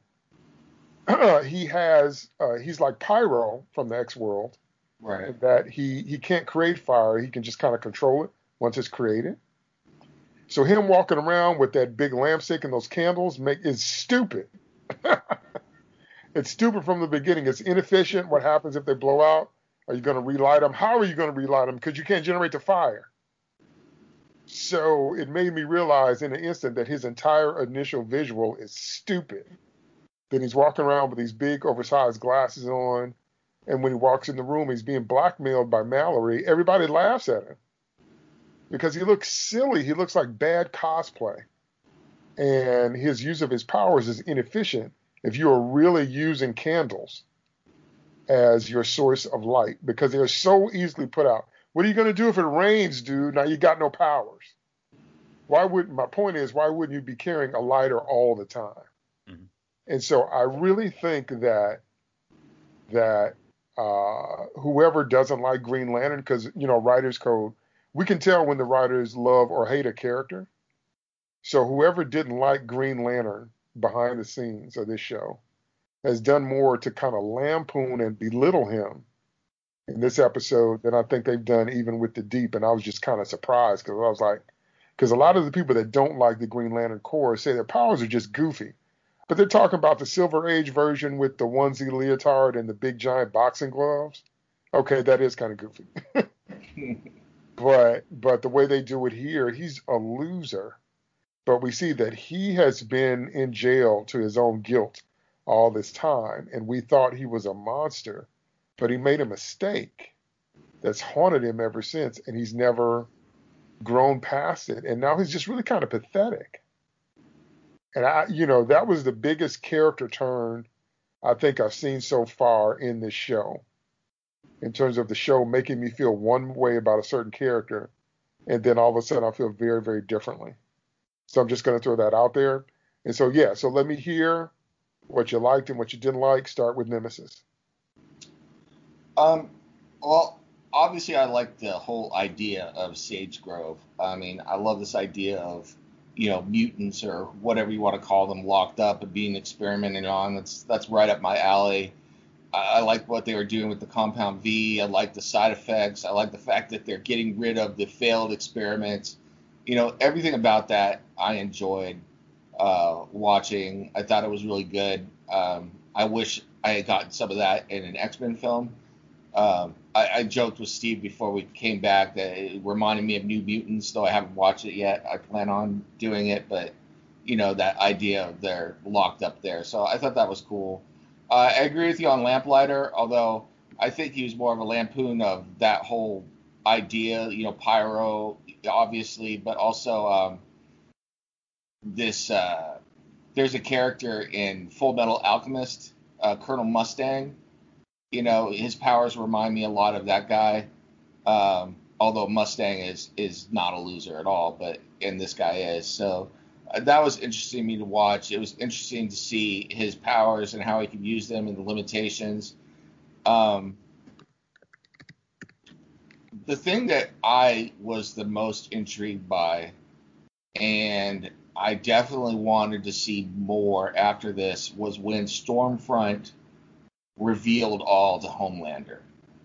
he has, uh, he's like Pyro from the X-World. Right. That he, he can't create fire. He can just kind of control it once it's created. So him walking around with that big lampstick and those candles make is stupid. It's stupid from the beginning. It's inefficient. What happens if they blow out? Are you going to relight them? How are you going to relight them? Because you can't generate the fire. So it made me realize in an instant that his entire initial visual is stupid. Then he's walking around with these big oversized glasses on. And when he walks in the room, he's being blackmailed by Mallory. Everybody laughs at him because he looks silly. He looks like bad cosplay. And his use of his powers is inefficient if you are really using candles as your source of light, because they're so easily put out. What are you going to do if it rains, dude? Now you got no powers. Why would, my point is, why wouldn't you be carrying a lighter all the time? Mm-hmm. And so I really think that, that uh, whoever doesn't like Green Lantern, because, you know, writer's code, we can tell when the writers love or hate a character. So whoever didn't like Green Lantern behind the scenes of this show has done more to kind of lampoon and belittle him in this episode than I think they've done even with the Deep. And I was just kind of surprised because I was like, because a lot of the people that don't like the Green Lantern Corps say their powers are just goofy. But they're talking about the Silver Age version with the onesie leotard and the big giant boxing gloves. Okay, that is kind of goofy. but but the way they do it here, he's a loser. But we see that he has been in jail to his own guilt all this time, and we thought he was a monster, but he made a mistake that's haunted him ever since, and he's never grown past it. And now he's just really kind of pathetic. And I, you know, that was the biggest character turn I think I've seen so far in this show, in terms of the show making me feel one way about a certain character, and then all of a sudden I feel very, very differently. So I'm just going to throw that out there. And so, yeah, so let me hear what you liked and what you didn't like. Start with Nemesis. Um, well, obviously I like the whole idea of Sage Grove. I mean, I love this idea of, you know, mutants or whatever you want to call them locked up and being experimented on. That's that's right up my alley. I, I like what they were doing with the Compound V. I like the side effects. I like the fact that they're getting rid of the failed experiments. You know, everything about that I enjoyed uh, watching. I thought it was really good. Um, I wish I had gotten some of that in an X-Men film. Um, I, I joked with Steve before we came back that it reminded me of New Mutants, though I haven't watched it yet. I plan on doing it, but, you know, that idea of they're locked up there. So I thought that was cool. Uh, I agree with you on Lamplighter, although I think he was more of a lampoon of that whole idea, you know, Pyro, obviously, but also um, this, uh, there's a character in Full Metal Alchemist, uh, Colonel Mustang. You know, his powers remind me a lot of that guy. Um, although Mustang is is not a loser at all, but and this guy is. So uh, that was interesting to me to watch. It was interesting to see his powers and how he could use them and the limitations. Um, the thing that I was the most intrigued by, and I definitely wanted to see more after this, was when Stormfront revealed all to Homelander.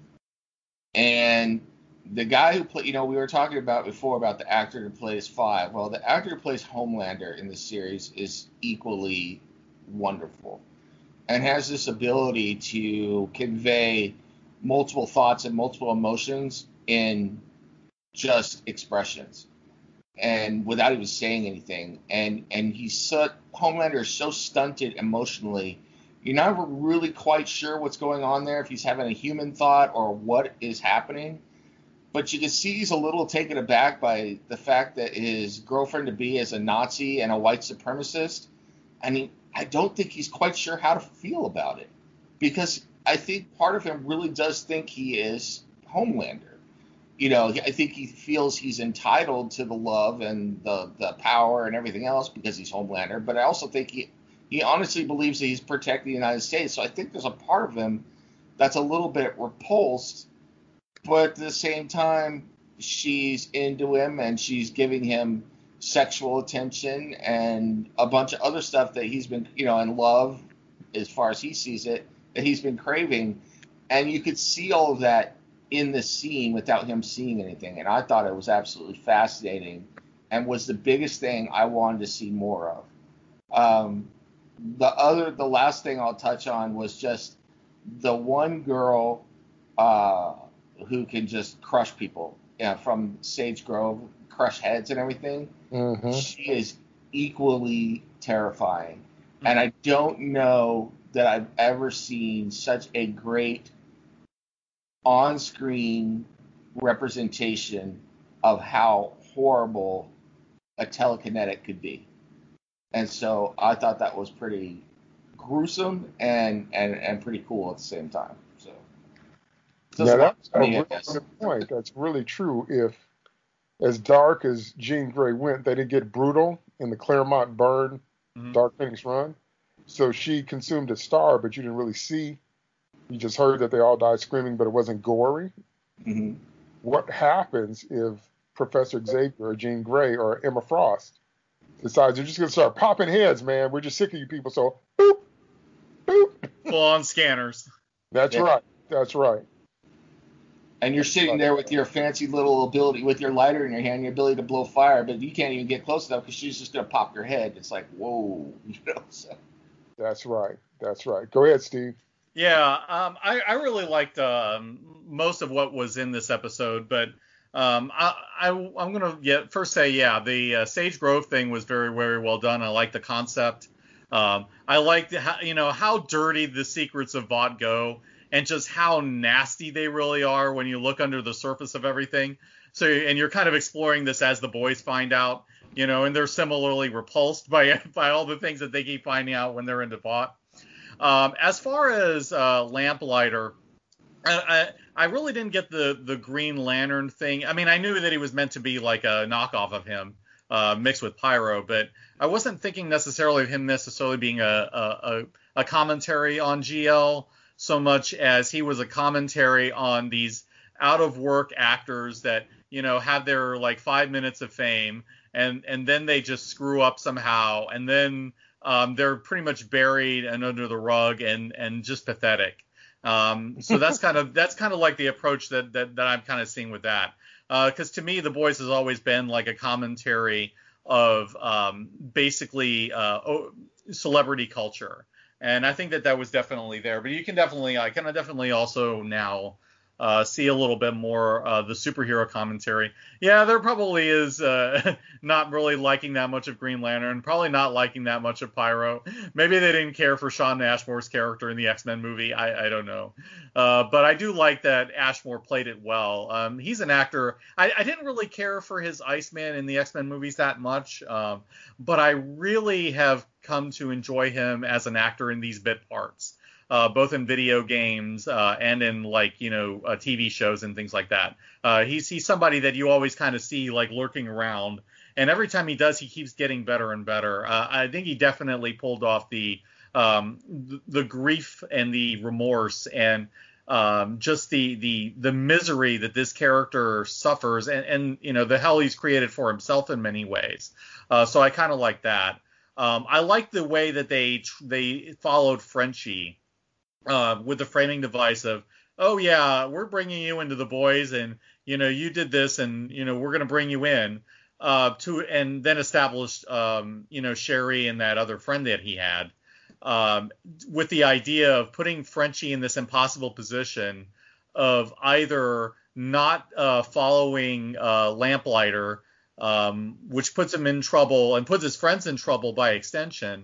And the guy who played, you know, we were talking about before about the actor who plays Five. Well, the actor who plays Homelander in the series is equally wonderful and has this ability to convey multiple thoughts and multiple emotions in just expressions and without even saying anything. And and he's so, Homelander is so stunted emotionally. You're not really quite sure what's going on there, if he's having a human thought or what is happening. But you can see he's a little taken aback by the fact that his girlfriend-to-be is a Nazi and a white supremacist. And he, I don't think he's quite sure how to feel about it. Because I think part of him really does think he is Homelander. You know, I think he feels he's entitled to the love and the, the power and everything else because he's Homelander. But I also think he, he honestly believes that he's protecting the United States. So I think there's a part of him that's a little bit repulsed. But at the same time, she's into him and she's giving him sexual attention and a bunch of other stuff that he's been, you know, in love, as far as he sees it, that he's been craving. And you could see all of that in the scene without him seeing anything. And I thought it was absolutely fascinating and was the biggest thing I wanted to see more of. Um, the other, the last thing I'll touch on was just the one girl uh, who can just crush people, you know, from Sage Grove, crush heads and everything. Mm-hmm. She is equally terrifying. And I don't know that I've ever seen such a great on-screen representation of how horrible a telekinetic could be. And so I thought that was pretty gruesome and, and, and pretty cool at the same time. So, so yeah, that's a funny, really good point. That's really true. If as dark as Jean Grey went, they did get brutal in the Claremont Burn mm-hmm. Dark Phoenix run. So she consumed a star, but you didn't really see. You just heard that they all died screaming, but it wasn't gory. Mm-hmm. What happens if Professor Xavier or Jean Grey or Emma Frost decides you're just going to start popping heads, man? We're just sick of you people, so boop, boop. Full on scanners. That's yeah. right. That's right. And you're sitting there with your fancy little ability, with your lighter in your hand, your ability to blow fire, but you can't even get close enough because she's just going to pop your head. It's like, whoa. You know, so. That's right. That's right. Go ahead, Steve. Yeah, um, I, I really liked um, most of what was in this episode, but um, I, I, I'm going to get, first say, yeah, the uh, Sage Grove thing was very, very well done. I like the concept. Um, I liked, how, you know, how dirty the secrets of Vought go and just how nasty they really are when you look under the surface of everything. So, and you're kind of exploring this as the boys find out, you know, and they're similarly repulsed by by all the things that they keep finding out when they're into Vought. Um, as far as uh, Lamplighter, I, I, I really didn't get the, the Green Lantern thing. I mean, I knew that he was meant to be like a knockoff of him, uh, mixed with Pyro, but I wasn't thinking necessarily of him necessarily being a, a, a commentary on G L so much as he was a commentary on these out-of-work actors that, you know, have their like five minutes of fame and, and then they just screw up somehow and then Um, they're pretty much buried and under the rug and, and just pathetic. Um, so that's kind of that's kind of like the approach that that, that I'm kind of seeing with that. Because uh, to me, The Boys has always been like a commentary of um, basically uh, celebrity culture, and I think that that was definitely there. But you can definitely I can definitely also now uh, see a little bit more uh, the superhero commentary. Yeah, there probably is uh, not really liking that much of Green Lantern, probably not liking that much of Pyro. Maybe they didn't care for Shawn Ashmore's character in the X-Men movie. I, I don't know. Uh, but I do like that Ashmore played it well. Um, he's an actor. I, I didn't really care for his Iceman in the X-Men movies that much, um, but I really have come to enjoy him as an actor in these bit parts, uh, both in video games uh, and in like you know uh, T V shows and things like that. Uh, he's he's somebody that you always kind of see like lurking around, and every time he does, he keeps getting better and better. Uh, I think he definitely pulled off the um, the, the grief and the remorse and Um, just the the the misery that this character suffers, and, and you know the hell he's created for himself in many ways. Uh, so I kind of like that. Um, I like the way that they they followed Frenchie uh, with the framing device of, oh yeah, we're bringing you into the boys, and you know you did this, and you know we're gonna bring you in uh, to, and then establish um, you know Sherry and that other friend that he had. Um, with the idea of putting Frenchie in this impossible position of either not uh, following uh, Lamplighter, um, which puts him in trouble and puts his friends in trouble by extension,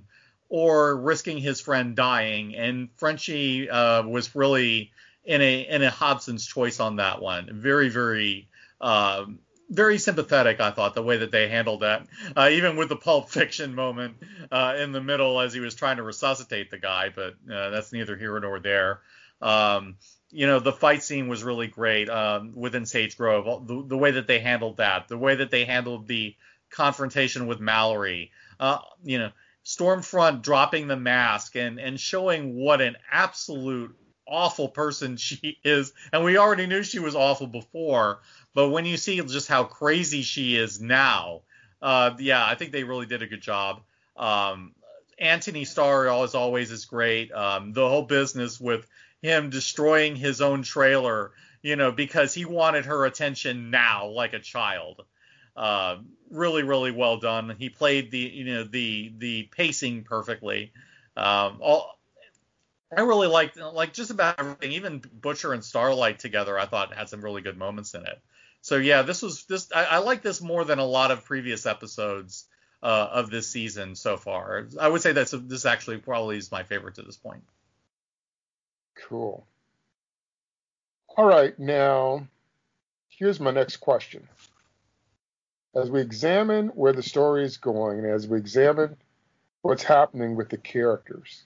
or risking his friend dying. And Frenchie uh, was really in a in a Hobson's choice on that one. Very, very um, very sympathetic, I thought, the way that they handled that, uh, even with the Pulp Fiction moment uh, in the middle as he was trying to resuscitate the guy, but uh, that's neither here nor there. Um, you know, the fight scene was really great um, within Sage Grove, the, the way that they handled that, the way that they handled the confrontation with Mallory, uh, you know, Stormfront dropping the mask and, and showing what an absolute awful person she is. And we already knew she was awful before, but when you see just how crazy she is now, uh, yeah, I think they really did a good job. Um, Anthony Starr, as always, is great. Um, the whole business with him destroying his own trailer, you know, because he wanted her attention now, like a child. Uh, really, really well done. He played the, you know, the the pacing perfectly. Um, all, I really liked like just about everything. Even Butcher and Starlight together, I thought had some really good moments in it. So yeah, this was this. I, I like this more than a lot of previous episodes uh, of this season so far. I would say that's this actually probably is my favorite to this point. Cool. All right, now here's my next question. As we examine where the story is going, and as we examine what's happening with the characters,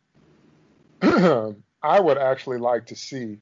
I would actually like to see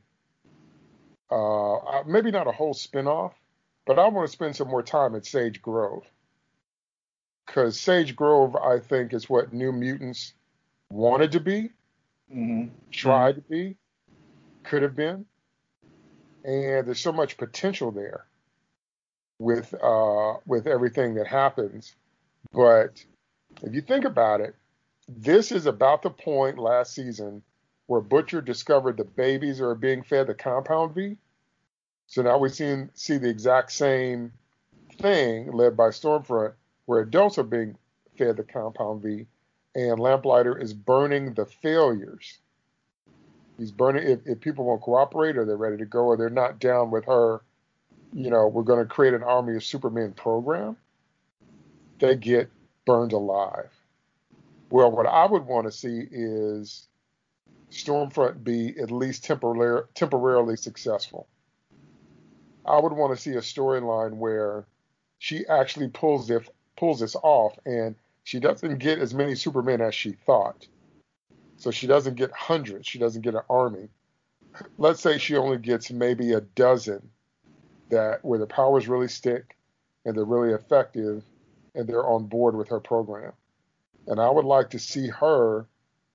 uh, maybe not a whole spinoff, but I want to spend some more time at Sage Grove. Because Sage Grove, I think, is what New Mutants wanted to be, mm-hmm. tried to be, could have been. And there's so much potential there with uh, with everything that happens. But if you think about it, this is about the point last season where Butcher discovered the babies are being fed the Compound V. So now we see, see the exact same thing led by Stormfront, where adults are being fed the Compound V, and Lamplighter is burning the failures. He's burning, if, if people won't cooperate or they're ready to go or they're not down with her, you know, we're going to create an Army of Supermen program, they get burned alive. Well, what I would want to see is Stormfront be at least temporarily temporarily successful. I would want to see a storyline where she actually pulls this, pulls this off, and she doesn't get as many Supermen as she thought. So she doesn't get hundreds. She doesn't get an army. Let's say she only gets maybe a dozen that where the powers really stick and they're really effective and they're on board with her program. And I would like to see her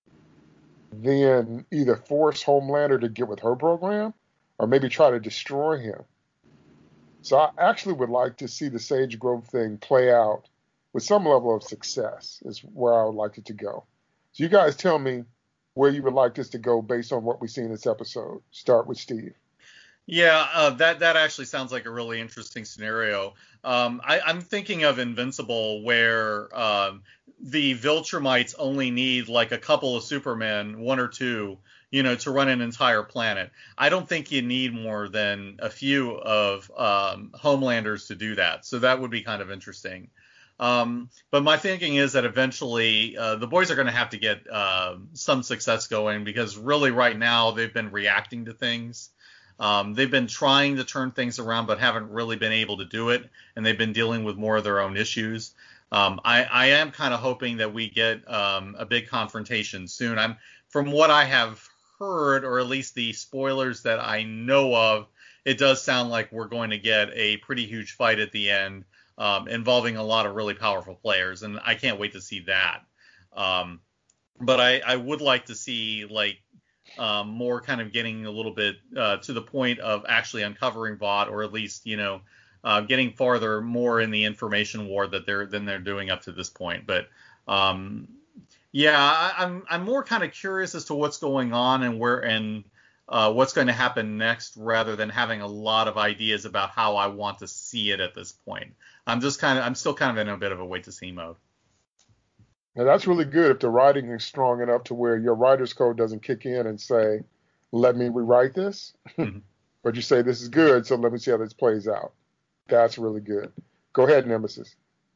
then either force Homelander to get with her program or maybe try to destroy him. So I actually would like to see the Sage Grove thing play out with some level of success is where I would like it to go. So you guys tell me where you would like this to go based on what we see in this episode. Start with Steve. Yeah, uh, that that actually sounds like a really interesting scenario. Um, I, I'm thinking of Invincible, where um, the Viltrumites only need like a couple of Supermen, one or two, you know, to run an entire planet. I don't think you need more than a few of um, Homelanders to do that. So that would be kind of interesting. Um, but my thinking is that eventually uh, the boys are going to have to get uh, some success going, because really right now they've been reacting to things. Um, they've been trying to turn things around, but haven't really been able to do it, and they've been dealing with more of their own issues. um, I, I am kind of hoping that we get um, a big confrontation soon. I'm from what I have heard, or at least the spoilers that I know of, it does sound like we're going to get a pretty huge fight at the end, um, involving a lot of really powerful players, and I can't wait to see that. Um, but I, I would like to see like um, more kind of getting a little bit uh, to the point of actually uncovering Vought, or at least you know uh, getting farther more in the information war that they're than they're doing up to this point. But um, yeah, I, I'm I'm more kind of curious as to what's going on and where and uh, what's going to happen next, rather than having a lot of ideas about how I want to see it at this point. I'm just kind of I'm still kind of in a bit of a wait to see mode. Now that's really good if the writing is strong enough to where your writer's code doesn't kick in and say, "Let me rewrite this," mm-hmm. but you say, "This is good, so let me see how this plays out." That's really good. Go ahead, Nemesis.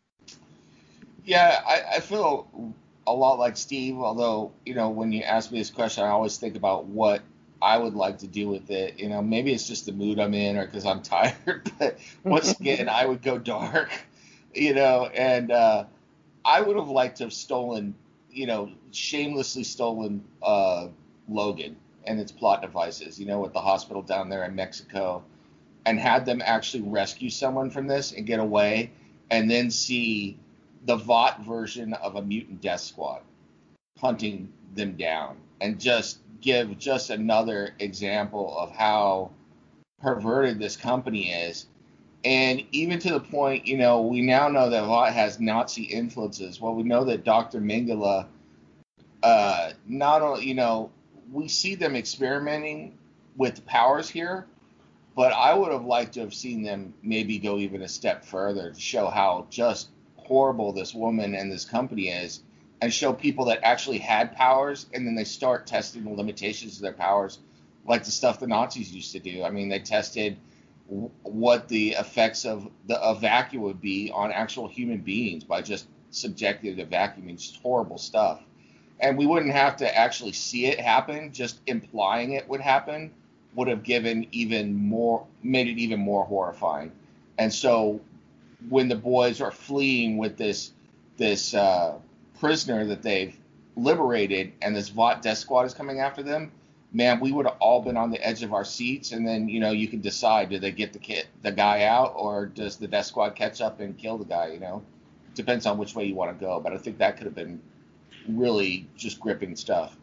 Yeah, I, I feel a lot like Steve, although, you know, when you ask me this question, I always think about what I would like to do with it. You know, maybe it's just the mood I'm in or because I'm tired, but once again, I would go dark, you know, and uh, I would have liked to have stolen, you know, shamelessly stolen uh, Logan and its plot devices, you know, with the hospital down there in Mexico, and had them actually rescue someone from this and get away, and then see the Vought version of a mutant death squad hunting them down, and just give just another example of how perverted this company is. And even to the point, you know, we now know that Vought has Nazi influences. Well, we know that Doctor Mengele, uh, not only, you know, we see them experimenting with powers here, but I would have liked to have seen them maybe go even a step further to show how just horrible this woman and this company is, and show people that actually had powers, and then they start testing the limitations of their powers, like the stuff the Nazis used to do. I mean, they tested w- what the effects of the a vacuum would be on actual human beings by just subjecting to vacuuming, just horrible stuff. And we wouldn't have to actually see it happen, just implying it would happen would have given even more, made it even more horrifying. And so when the boys are fleeing with this this uh, prisoner that they've liberated, and this Vought death squad is coming after them, man, we would have all been on the edge of our seats. And then, you know, you can decide, do they get the kid, the guy out, or does the death squad catch up and kill the guy? You know, depends on which way you want to go. But I think that could have been really just gripping stuff.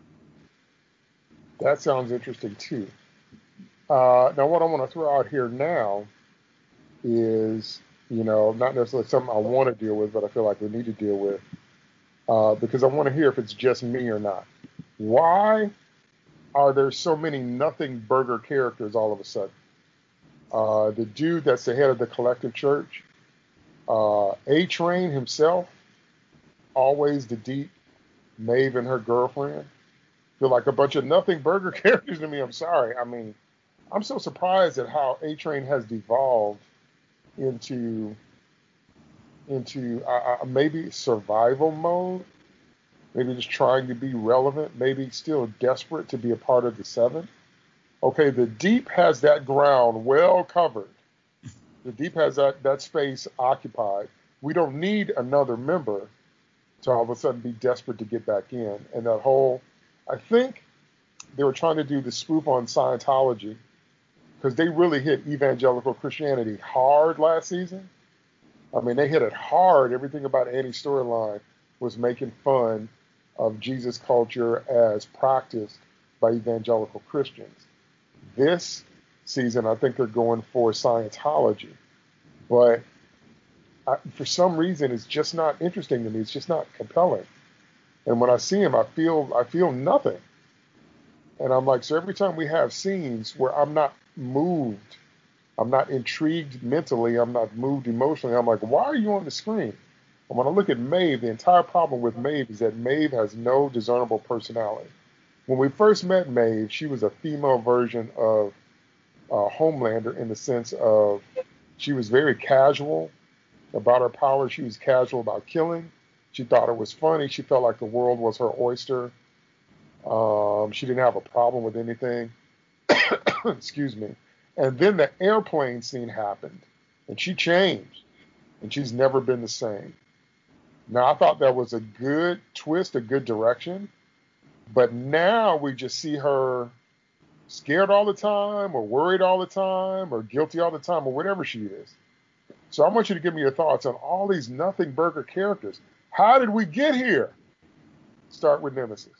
That sounds interesting too. Uh, now, what I want to throw out here now is, you know, not necessarily something I want to deal with, but I feel like we need to deal with, uh, because I want to hear if it's just me or not. Why are there so many nothing burger characters all of a sudden? Uh, the dude that's the head of the Collective Church, uh, A-Train himself, always the deep, Maeve and her girlfriend, feel like a bunch of nothing burger characters to me. I'm sorry. I mean, I'm so surprised at how A-Train has devolved into into uh, maybe survival mode, maybe just trying to be relevant, maybe still desperate to be a part of the Seven. Okay, the Deep has that ground well covered. The Deep has that, that space occupied. We don't need another member to all of a sudden be desperate to get back in. And that whole, I think they were trying to do the spoof on Scientology, because they really hit evangelical Christianity hard last season. I mean, they hit it hard. Everything about Annie's storyline was making fun of Jesus culture as practiced by evangelical Christians. This season, I think they're going for Scientology. But I, for some reason, it's just not interesting to me. It's just not compelling. And when I see him, I feel I feel nothing. And I'm like, so every time we have scenes where I'm not moved, I'm not intrigued mentally, I'm not moved emotionally, I'm like, why are you on the screen? And when I look at Maeve, the entire problem with Maeve is that Maeve has no discernible personality. When we first met Maeve, she was a female version of uh, Homelander, in the sense of she was very casual about her power. She was casual about killing. She thought it was funny. She felt like the world was her oyster. Um, she didn't have a problem with anything. Excuse me. And then the airplane scene happened, and she changed, and she's never been the same. Now, I thought that was a good twist, a good direction. But now we just see her scared all the time, or worried all the time, or guilty all the time, or whatever she is. So I want you to give me your thoughts on all these Nothing Burger characters. How did we get here? Start with Nemesis.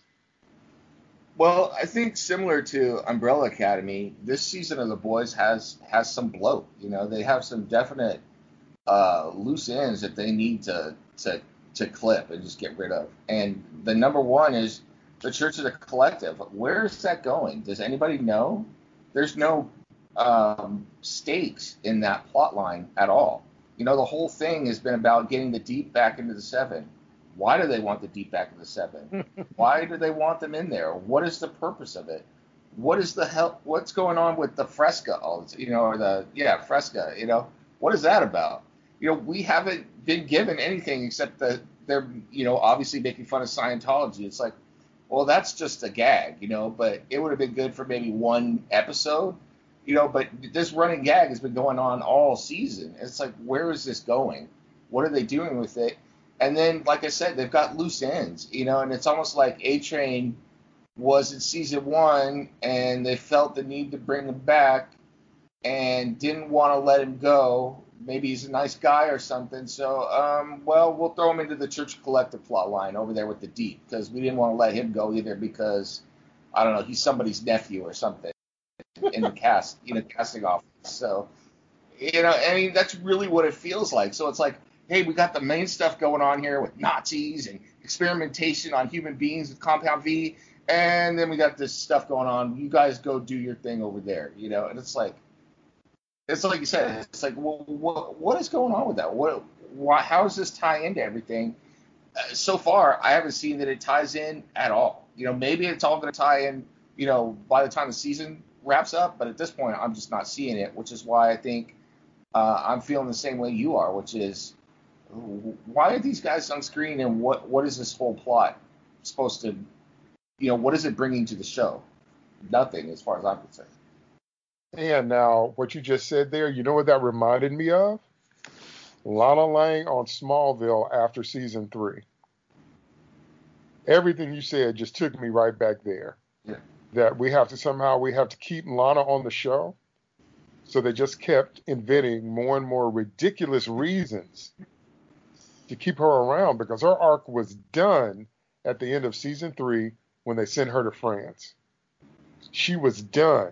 Well, I think similar to Umbrella Academy, this season of The Boys has has some bloat. You know, they have some definite uh, loose ends that they need to to to clip and just get rid of. And the number one is the Church of the Collective. Where is that going? Does anybody know? There's no um, stakes in that plot line at all. You know, the whole thing has been about getting the Deep back into the Seven. Why do they want the Deep back in the Seven? Why do they want them in there? What is the purpose of it? What is the hell? What's going on with the Fresca? All you know, or the yeah Fresca. You know, what is that about? You know, we haven't been given anything except that they're you know obviously making fun of Scientology. It's like, well, that's just a gag, you know. But it would have been good for maybe one episode, you know. But this running gag has been going on all season. It's like, where is this going? What are they doing with it? And then, like I said, they've got loose ends, you know, and it's almost like A-Train was in season one, and they felt the need to bring him back and didn't want to let him go. Maybe he's a nice guy or something. So, um, well, we'll throw him into the Church Collective plot line over there with the Deep, because we didn't want to let him go either because, I don't know, he's somebody's nephew or something in the cast, you know, casting office. So, you know, I mean, that's really what it feels like. So it's like, hey, we got the main stuff going on here with Nazis and experimentation on human beings with Compound V, and then we got this stuff going on. You guys go do your thing over there, you know. And it's like, it's like you said, it's like, well, what, what is going on with that? What, why, how does this tie into everything? Uh, so far, I haven't seen that it ties in at all. You know, maybe it's all going to tie in, you know, by the time the season wraps up. But at this point, I'm just not seeing it, which is why I think uh, I'm feeling the same way you are, which is, why are these guys on screen, and what what is this whole plot supposed to, you know, what is it bringing to the show? Nothing, as far as I'm concerned. And now, what you just said there, you know what that reminded me of? Lana Lang on Smallville after season three. Everything you said just took me right back there. Yeah. That we have to somehow, we have to keep Lana on the show. So they just kept inventing more and more ridiculous reasons to keep her around, because her arc was done at the end of season three when they sent her to France. She was done.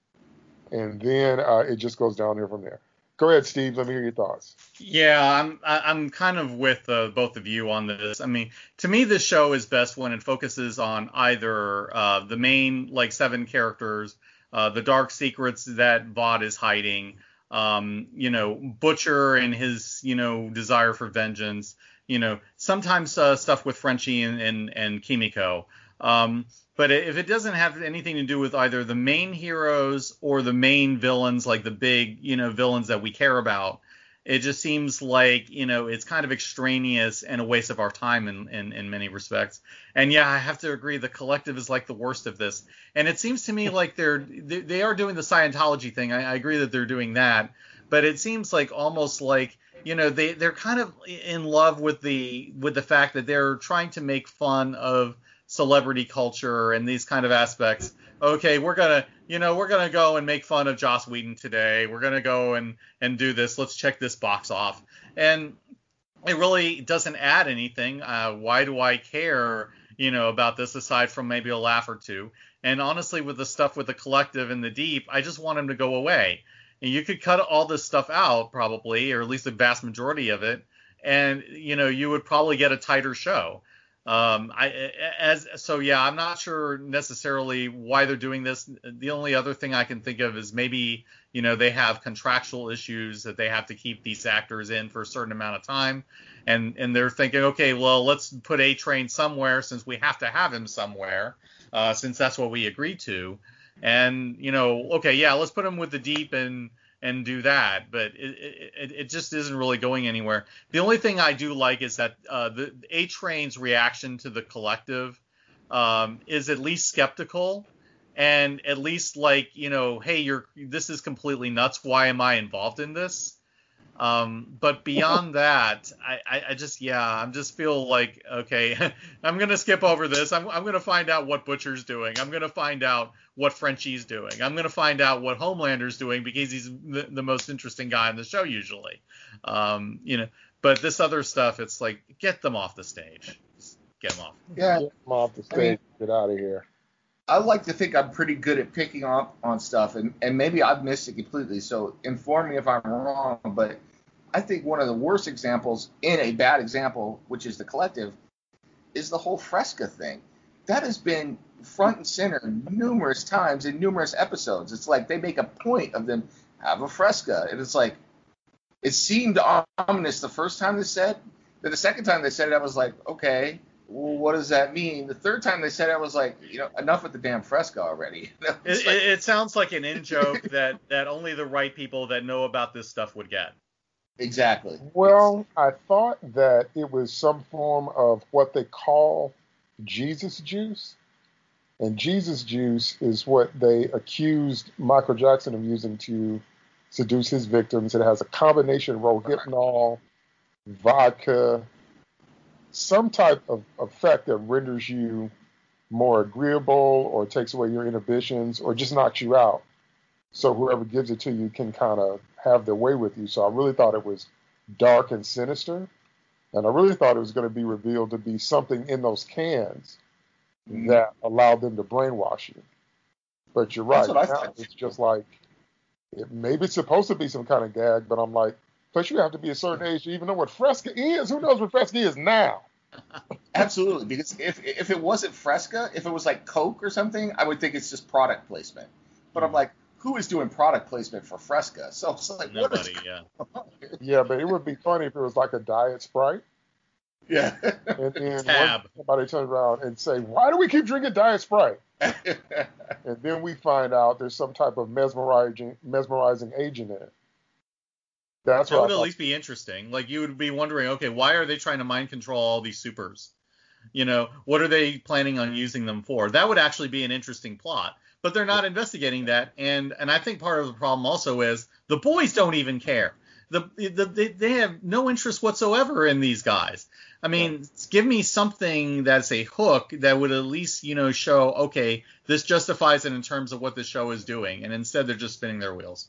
And then uh, it just goes down here from there. Go ahead, Steve. Let me hear your thoughts. Yeah, I'm I'm kind of with uh, both of you on this. I mean, to me, this show is best when it focuses on either uh, the main like seven characters, uh, the dark secrets that Vought is hiding, um, you know, Butcher and his, you know, desire for vengeance, you know, sometimes uh, stuff with Frenchie and, and, and Kimiko. Um, but if it doesn't have anything to do with either the main heroes or the main villains, like the big, you know, villains that we care about, it just seems like, you know, it's kind of extraneous and a waste of our time in, in, in many respects. And yeah, I have to agree, the Collective is like the worst of this. And it seems to me like they're they, they are doing the Scientology thing. I, I agree that they're doing that, but it seems like almost like, you know, they they're kind of in love with the with the fact that they're trying to make fun of celebrity culture and these kind of aspects. Okay, we're gonna, you know, we're gonna go and make fun of Joss Whedon today. We're gonna go and and do this. Let's check this box off. And it really doesn't add anything. Uh, why do I care, you know, about this aside from maybe a laugh or two? And honestly, with the stuff with the Collective and the Deep, I just want them to go away. And you could cut all this stuff out probably, or at least the vast majority of it, and you know, you would probably get a tighter show. Um, I as so yeah, I'm not sure necessarily why they're doing this. The only other thing I can think of is maybe, you know, they have contractual issues that they have to keep these actors in for a certain amount of time, and and they're thinking, okay, well, let's put A-Train somewhere since we have to have him somewhere, uh, since that's what we agreed to, and you know, okay, yeah, let's put him with the Deep and. and do that, but it, it it just isn't really going anywhere. The only thing I do like is that uh, the A-Train's reaction to the Collective um, is at least skeptical, and at least like, you know, hey, you're this is completely nuts. Why am I involved in this? Um, but beyond that, I, I, I just, yeah, I'm just feel like, okay, I'm going to skip over this. I'm, I'm going to find out what Butcher's doing. I'm going to find out what Frenchie's doing. I'm going to find out what Homelander's doing because he's the, the most interesting guy on the show usually. Um, you know, but this other stuff, it's like, get them off the stage. Just get them off. Yeah. Get them off the stage. I mean, get out of here. I like to think I'm pretty good at picking up on stuff, and, and maybe I've missed it completely, so inform me if I'm wrong, but I think one of the worst examples in a bad example, which is The Collective, is the whole Fresca thing. That has been front and center numerous times in numerous episodes. It's like they make a point of them have a Fresca, and it's like, it seemed ominous the first time they said, then the second time they said it, I was like, okay, well, what does that mean? The third time they said it, I was like, you know, enough with the damn Fresca already. it, like, it, it sounds like an in-joke that, that only the right people that know about this stuff would get. Exactly. Well, I thought that it was some form of what they call Jesus juice. And Jesus juice is what they accused Michael Jackson of using to seduce his victims. It has a combination of rohypnol, vodka, some type of effect that renders you more agreeable or takes away your inhibitions or just knocks you out. So whoever gives it to you can kind of have their way with you. So I really thought it was dark and sinister. And I really thought it was going to be revealed to be something in those cans mm-hmm. that allowed them to brainwash you. But you're right. Now, it's just like, it, maybe it's supposed to be some kind of gag, but I'm like, plus you have to be a certain age to even know what Fresca is. Who knows what Fresca is now? Absolutely, because if if it wasn't Fresca, if it was like Coke or something, I would think it's just product placement. But I'm like, who is doing product placement for Fresca? So it's like, nobody, what is yeah. Yeah, but it would be funny if it was like a diet Sprite. Yeah. And then Tab. somebody turns around and say, why do we keep drinking diet Sprite? And then we find out there's some type of mesmerizing mesmerizing agent in it. That's that what would at least be interesting. Like, you would be wondering, okay, why are they trying to mind control all these supers? You know, what are they planning on using them for? That would actually be an interesting plot. But they're not investigating that. And and I think part of the problem also is the boys don't even care. The, the they, they have no interest whatsoever in these guys. I mean, yeah. Give me something that's a hook that would at least, you know, show, okay, this justifies it in terms of what the show is doing. And instead they're just spinning their wheels.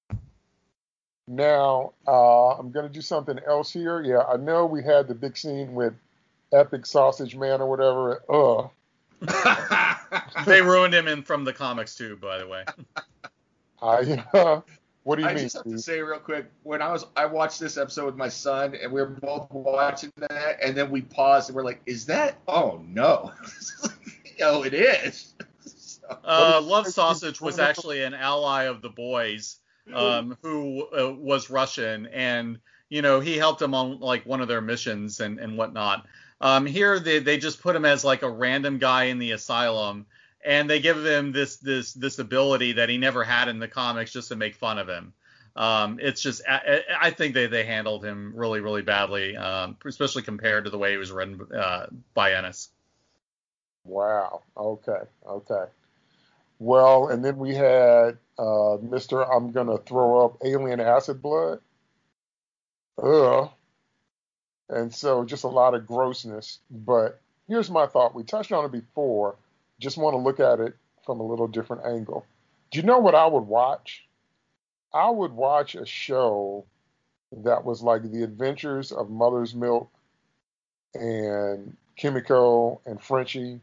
Now, uh, I'm going to do something else here. Yeah, I know we had the big scene with Epic Sausage Man or whatever. Ugh. They ruined him in from the comics too, by the way. I, uh, what do you I mean? I just have Steve? to say real quick, when I was I watched this episode with my son, and we were both watching that, and then we paused and we're like, "Is that? Oh no, oh it is." So, uh, Love Sausage was actually an ally of the boys. Um, who uh, was Russian, and you know he helped them on like one of their missions and, and whatnot. Um, here they they just put him as like a random guy in the asylum, and they give him this this this ability that he never had in the comics just to make fun of him. Um, it's just I, I think they they handled him really really badly, um, especially compared to the way he was written uh, by Ennis. Wow. Okay. Okay. Well, and then we had uh, Mister I'm going to throw up alien acid blood. Ugh. And so just a lot of grossness. But here's my thought. We touched on it before. Just want to look at it from a little different angle. Do you know what I would watch? I would watch a show that was like the adventures of Mother's Milk and Kimiko and Frenchie.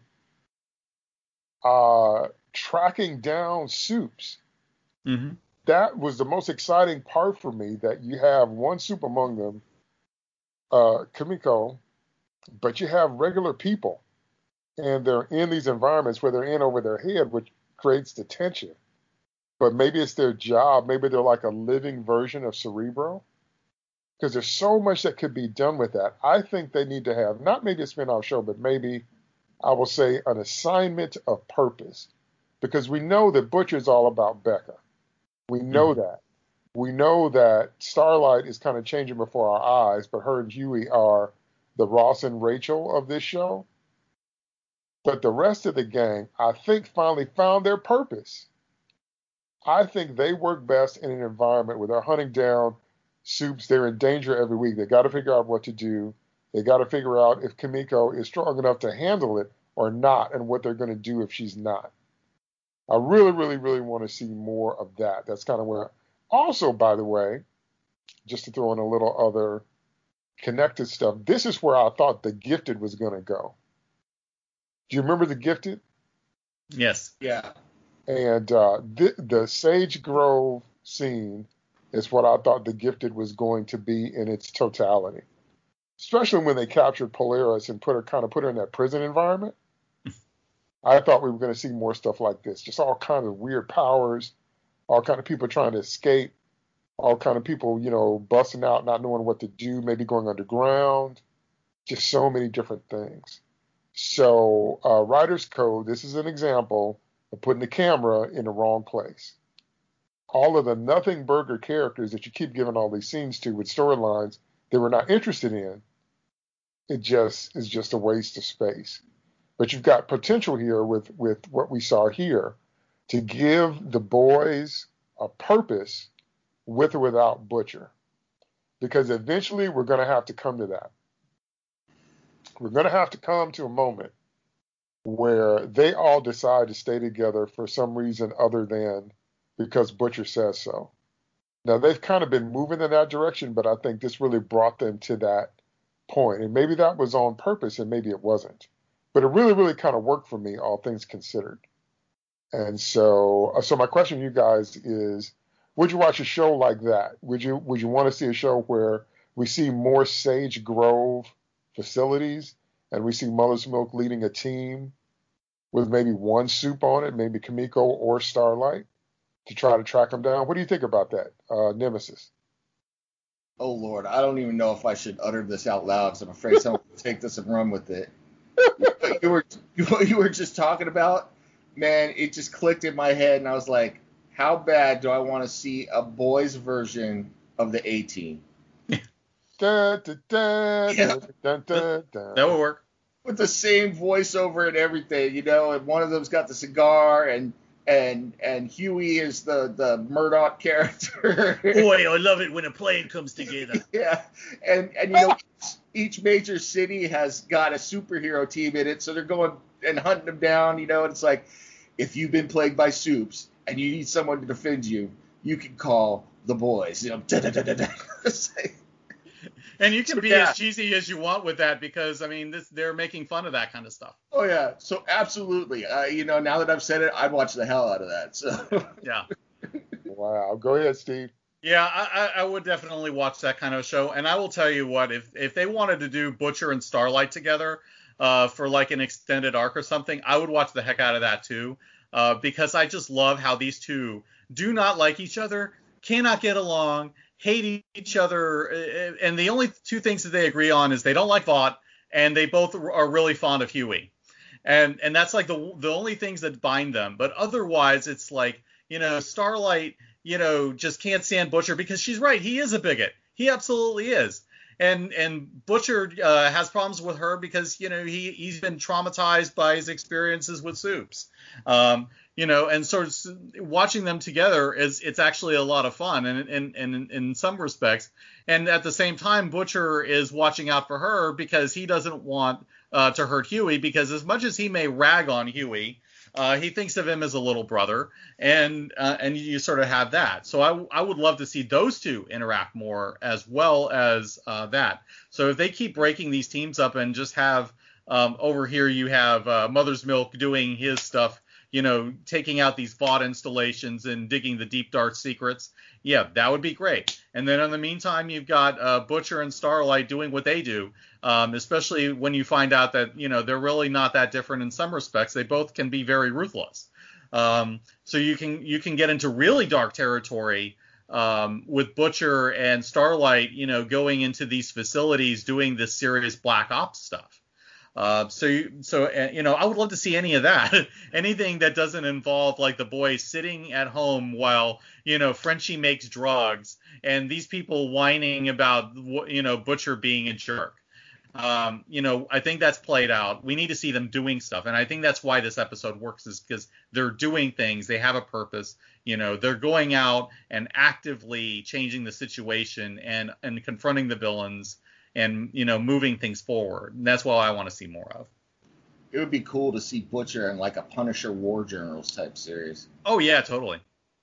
Uh, tracking down Soups. Mm-hmm. That was the most exciting part for me, that you have one Soup among them, uh, Kimiko, but you have regular people, and they're in these environments where they're in over their head, which creates the tension. But maybe it's their job. Maybe they're like a living version of Cerebro, because there's so much that could be done with that. I think they need to have, not maybe a spin-off show, but maybe, I will say, an assignment of purpose. Because we know that Butcher's all about Becca. We know mm-hmm. that. We know that Starlight is kind of changing before our eyes, but her and Huey are the Ross and Rachel of this show. But the rest of the gang, I think, finally found their purpose. I think they work best in an environment where they're hunting down Soups, they're in danger every week. They got to figure out what to do. They got to figure out if Kimiko is strong enough to handle it or not, and what they're going to do if she's not. I really, really, really want to see more of that. That's kind of where. Also, by the way, just to throw in a little other connected stuff, this is where I thought The Gifted was going to go. Do you remember The Gifted? Yes. Yeah. And uh, the, the Sage Grove scene is what I thought The Gifted was going to be in its totality. Especially when they captured Polaris and put her kind of put her in that prison environment. I thought we were going to see more stuff like this. Just all kinds of weird powers, all kind of people trying to escape, all kind of people, you know, busting out, not knowing what to do, maybe going underground. Just so many different things. So uh, Writer's Code, this is an example of putting the camera in the wrong place. All of the nothing burger characters that you keep giving all these scenes to with storylines that we're not interested in, it just is just a waste of space. But you've got potential here with, with what we saw here to give the boys a purpose with or without Butcher. Because eventually we're going to have to come to that. We're going to have to come to a moment where they all decide to stay together for some reason other than because Butcher says so. Now, they've kind of been moving in that direction, but I think this really brought them to that point. And maybe that was on purpose and maybe it wasn't. But it really, really kind of worked for me, all things considered. And so, so my question to you guys is, would you watch a show like that? Would you, would you want to see a show where we see more Sage Grove facilities and we see Mother's Milk leading a team with maybe one Soup on it, maybe Kimiko or Starlight, to try to track them down? What do you think about that, uh, Nemesis? Oh, Lord, I don't even know if I should utter this out loud because I'm afraid someone will take this and run with it. What you were, what you were just talking about, man, it just clicked in my head, and I was like, how bad do I want to see a boys' version of the A-Team? Da, da, da, Yeah. da, da, da. That would work. With the same voiceover and everything, you know, and one of them's got the cigar, and and and Huey is the, the Murdoch character. Boy, I love it when a plan comes together. Yeah, and and you know, each major city has got a superhero team in it, so they're going and hunting them down, you know, and it's like, if you've been plagued by Soups and you need someone to defend you, you can call the boys, you know. Da, da, da, da, da. And you can be Yeah. as cheesy as you want with that because, I mean, this, they're making fun of that kind of stuff. Oh, yeah, so absolutely. Uh, you know, now that I've said it, I'd watch the hell out of that. So. Yeah. Wow. Go ahead, Steve. Yeah, I, I would definitely watch that kind of show. And I will tell you what, if if they wanted to do Butcher and Starlight together uh, for like an extended arc or something, I would watch the heck out of that too. Uh, because I just love how these two do not like each other, cannot get along, hate each other. And the only two things that they agree on is they don't like Vought and they both are really fond of Huey. And and that's like the the only things that bind them. But otherwise, it's like, you know, Starlight, you know, just can't stand Butcher because she's right. He is a bigot. He absolutely is. And and Butcher uh, has problems with her because, you know, he, he's been traumatized by his experiences with Soups. Um, you know, and so it's, watching them together is it's actually a lot of fun and, and, and in, in some respects. And at the same time, Butcher is watching out for her because he doesn't want uh, to hurt Huey, because as much as he may rag on Huey, Uh, he thinks of him as a little brother, and uh, and you sort of have that. So I, I would love to see those two interact more as well as uh, that. So if they keep breaking these teams up and just have um, over here you have uh, Mother's Milk doing his stuff, you know, taking out these Vought installations and digging the deep dark secrets, yeah, that would be great. And then in the meantime, you've got uh, Butcher and Starlight doing what they do. Um, especially when you find out that, you know, they're really not that different in some respects. They both can be very ruthless. Um, so you can you can get into really dark territory um, with Butcher and Starlight, you know, going into these facilities doing this serious black ops stuff. Uh, so, you, so uh, you know, I would love to see any of that. Anything that doesn't involve like the boys sitting at home while, you know, Frenchie makes drugs and these people whining about, you know, Butcher being a jerk. Um, you know, I think that's played out. We need to see them doing stuff. And I think that's why this episode works, is because they're doing things. They have a purpose. You know, they're going out and actively changing the situation and, and confronting the villains and, you know, moving things forward. And that's what I want to see more of. It would be cool to see Butcher in like a Punisher War Journals type series. Oh, yeah, totally.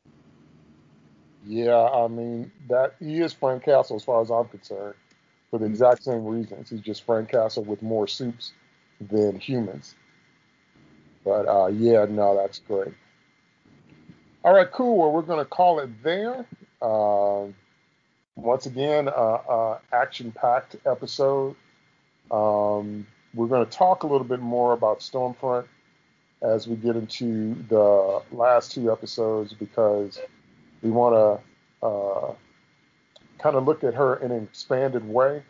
Yeah, I mean, that he is Frank Castle as far as I'm concerned. For the exact same reasons. He's just Frank Castle with more suits than humans. But, uh, yeah, no, that's great. All right, cool. Well, we're going to call it there. Uh, once again, uh, uh, action-packed episode. Um, we're going to talk a little bit more about Stormfront as we get into the last two episodes, because we want to uh, kind of look at her in an expanded way.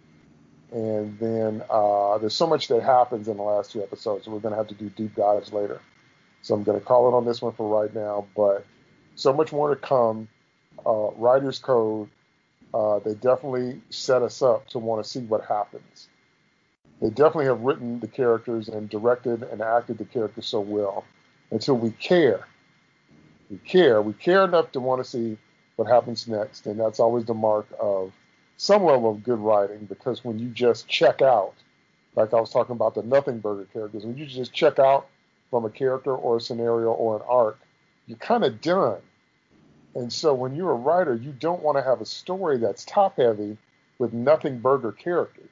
And then uh, there's so much that happens in the last two episodes, so we're going to have to do deep dives later. So I'm going to call it on this one for right now, but so much more to come. Uh, Writer's Code, uh, they definitely set us up to want to see what happens. They definitely have written the characters and directed and acted the characters so well until we care. We care. We care enough to want to see what happens next, and that's always the mark of some level of good writing, because when you just check out, like I was talking about the Nothing Burger characters, when you just check out from a character or a scenario or an arc, you're kind of done. And so when you're a writer, you don't want to have a story that's top-heavy with Nothing Burger characters.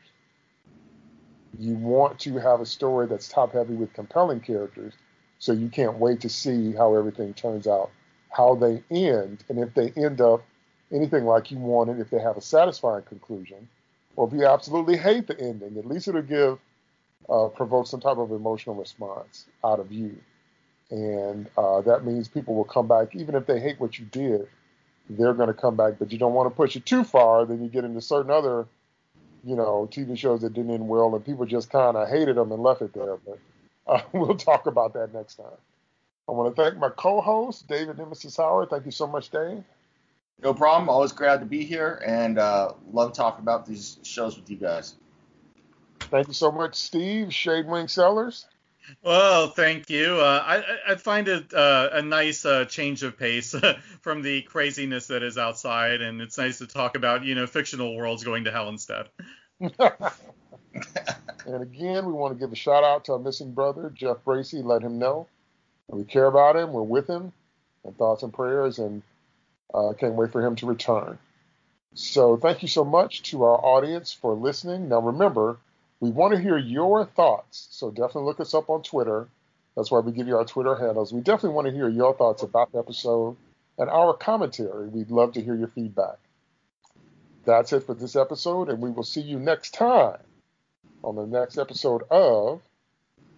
You want to have a story that's top-heavy with compelling characters, so you can't wait to see how everything turns out, how they end, and if they end up anything like you wanted, if they have a satisfying conclusion, or if you absolutely hate the ending, at least it'll give, uh, provoke some type of emotional response out of you. And uh, that means people will come back, even if they hate what you did, they're going to come back, but you don't want to push it too far, then you get into certain other, you know, T V shows that didn't end well, and people just kind of hated them and left it there. But uh, we'll talk about that next time. I want to thank my co-host, David Nemesis Howard. Thank you so much, Dave. No problem. Always glad to be here, and uh, love talking about these shows with you guys. Thank you so much, Steve, Shadewing Sellers. Well, thank you. Uh, I, I find it uh, a nice uh, change of pace from the craziness that is outside, and it's nice to talk about, you know, fictional worlds going to hell instead. And again, we want to give a shout out to our missing brother, Jeff Bracey. Let him know we care about him. We're with him, and thoughts and prayers, and uh, can't wait for him to return. So thank you so much to our audience for listening. Now remember, we want to hear your thoughts, so definitely look us up on Twitter. That's why we give you our Twitter handles. We definitely want to hear your thoughts about the episode and our commentary. We'd love to hear your feedback. That's it for this episode, and we will see you next time on the next episode of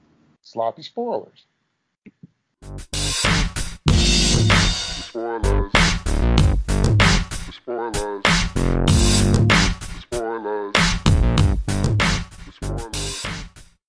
Sloppy Spoilers. Spoilers.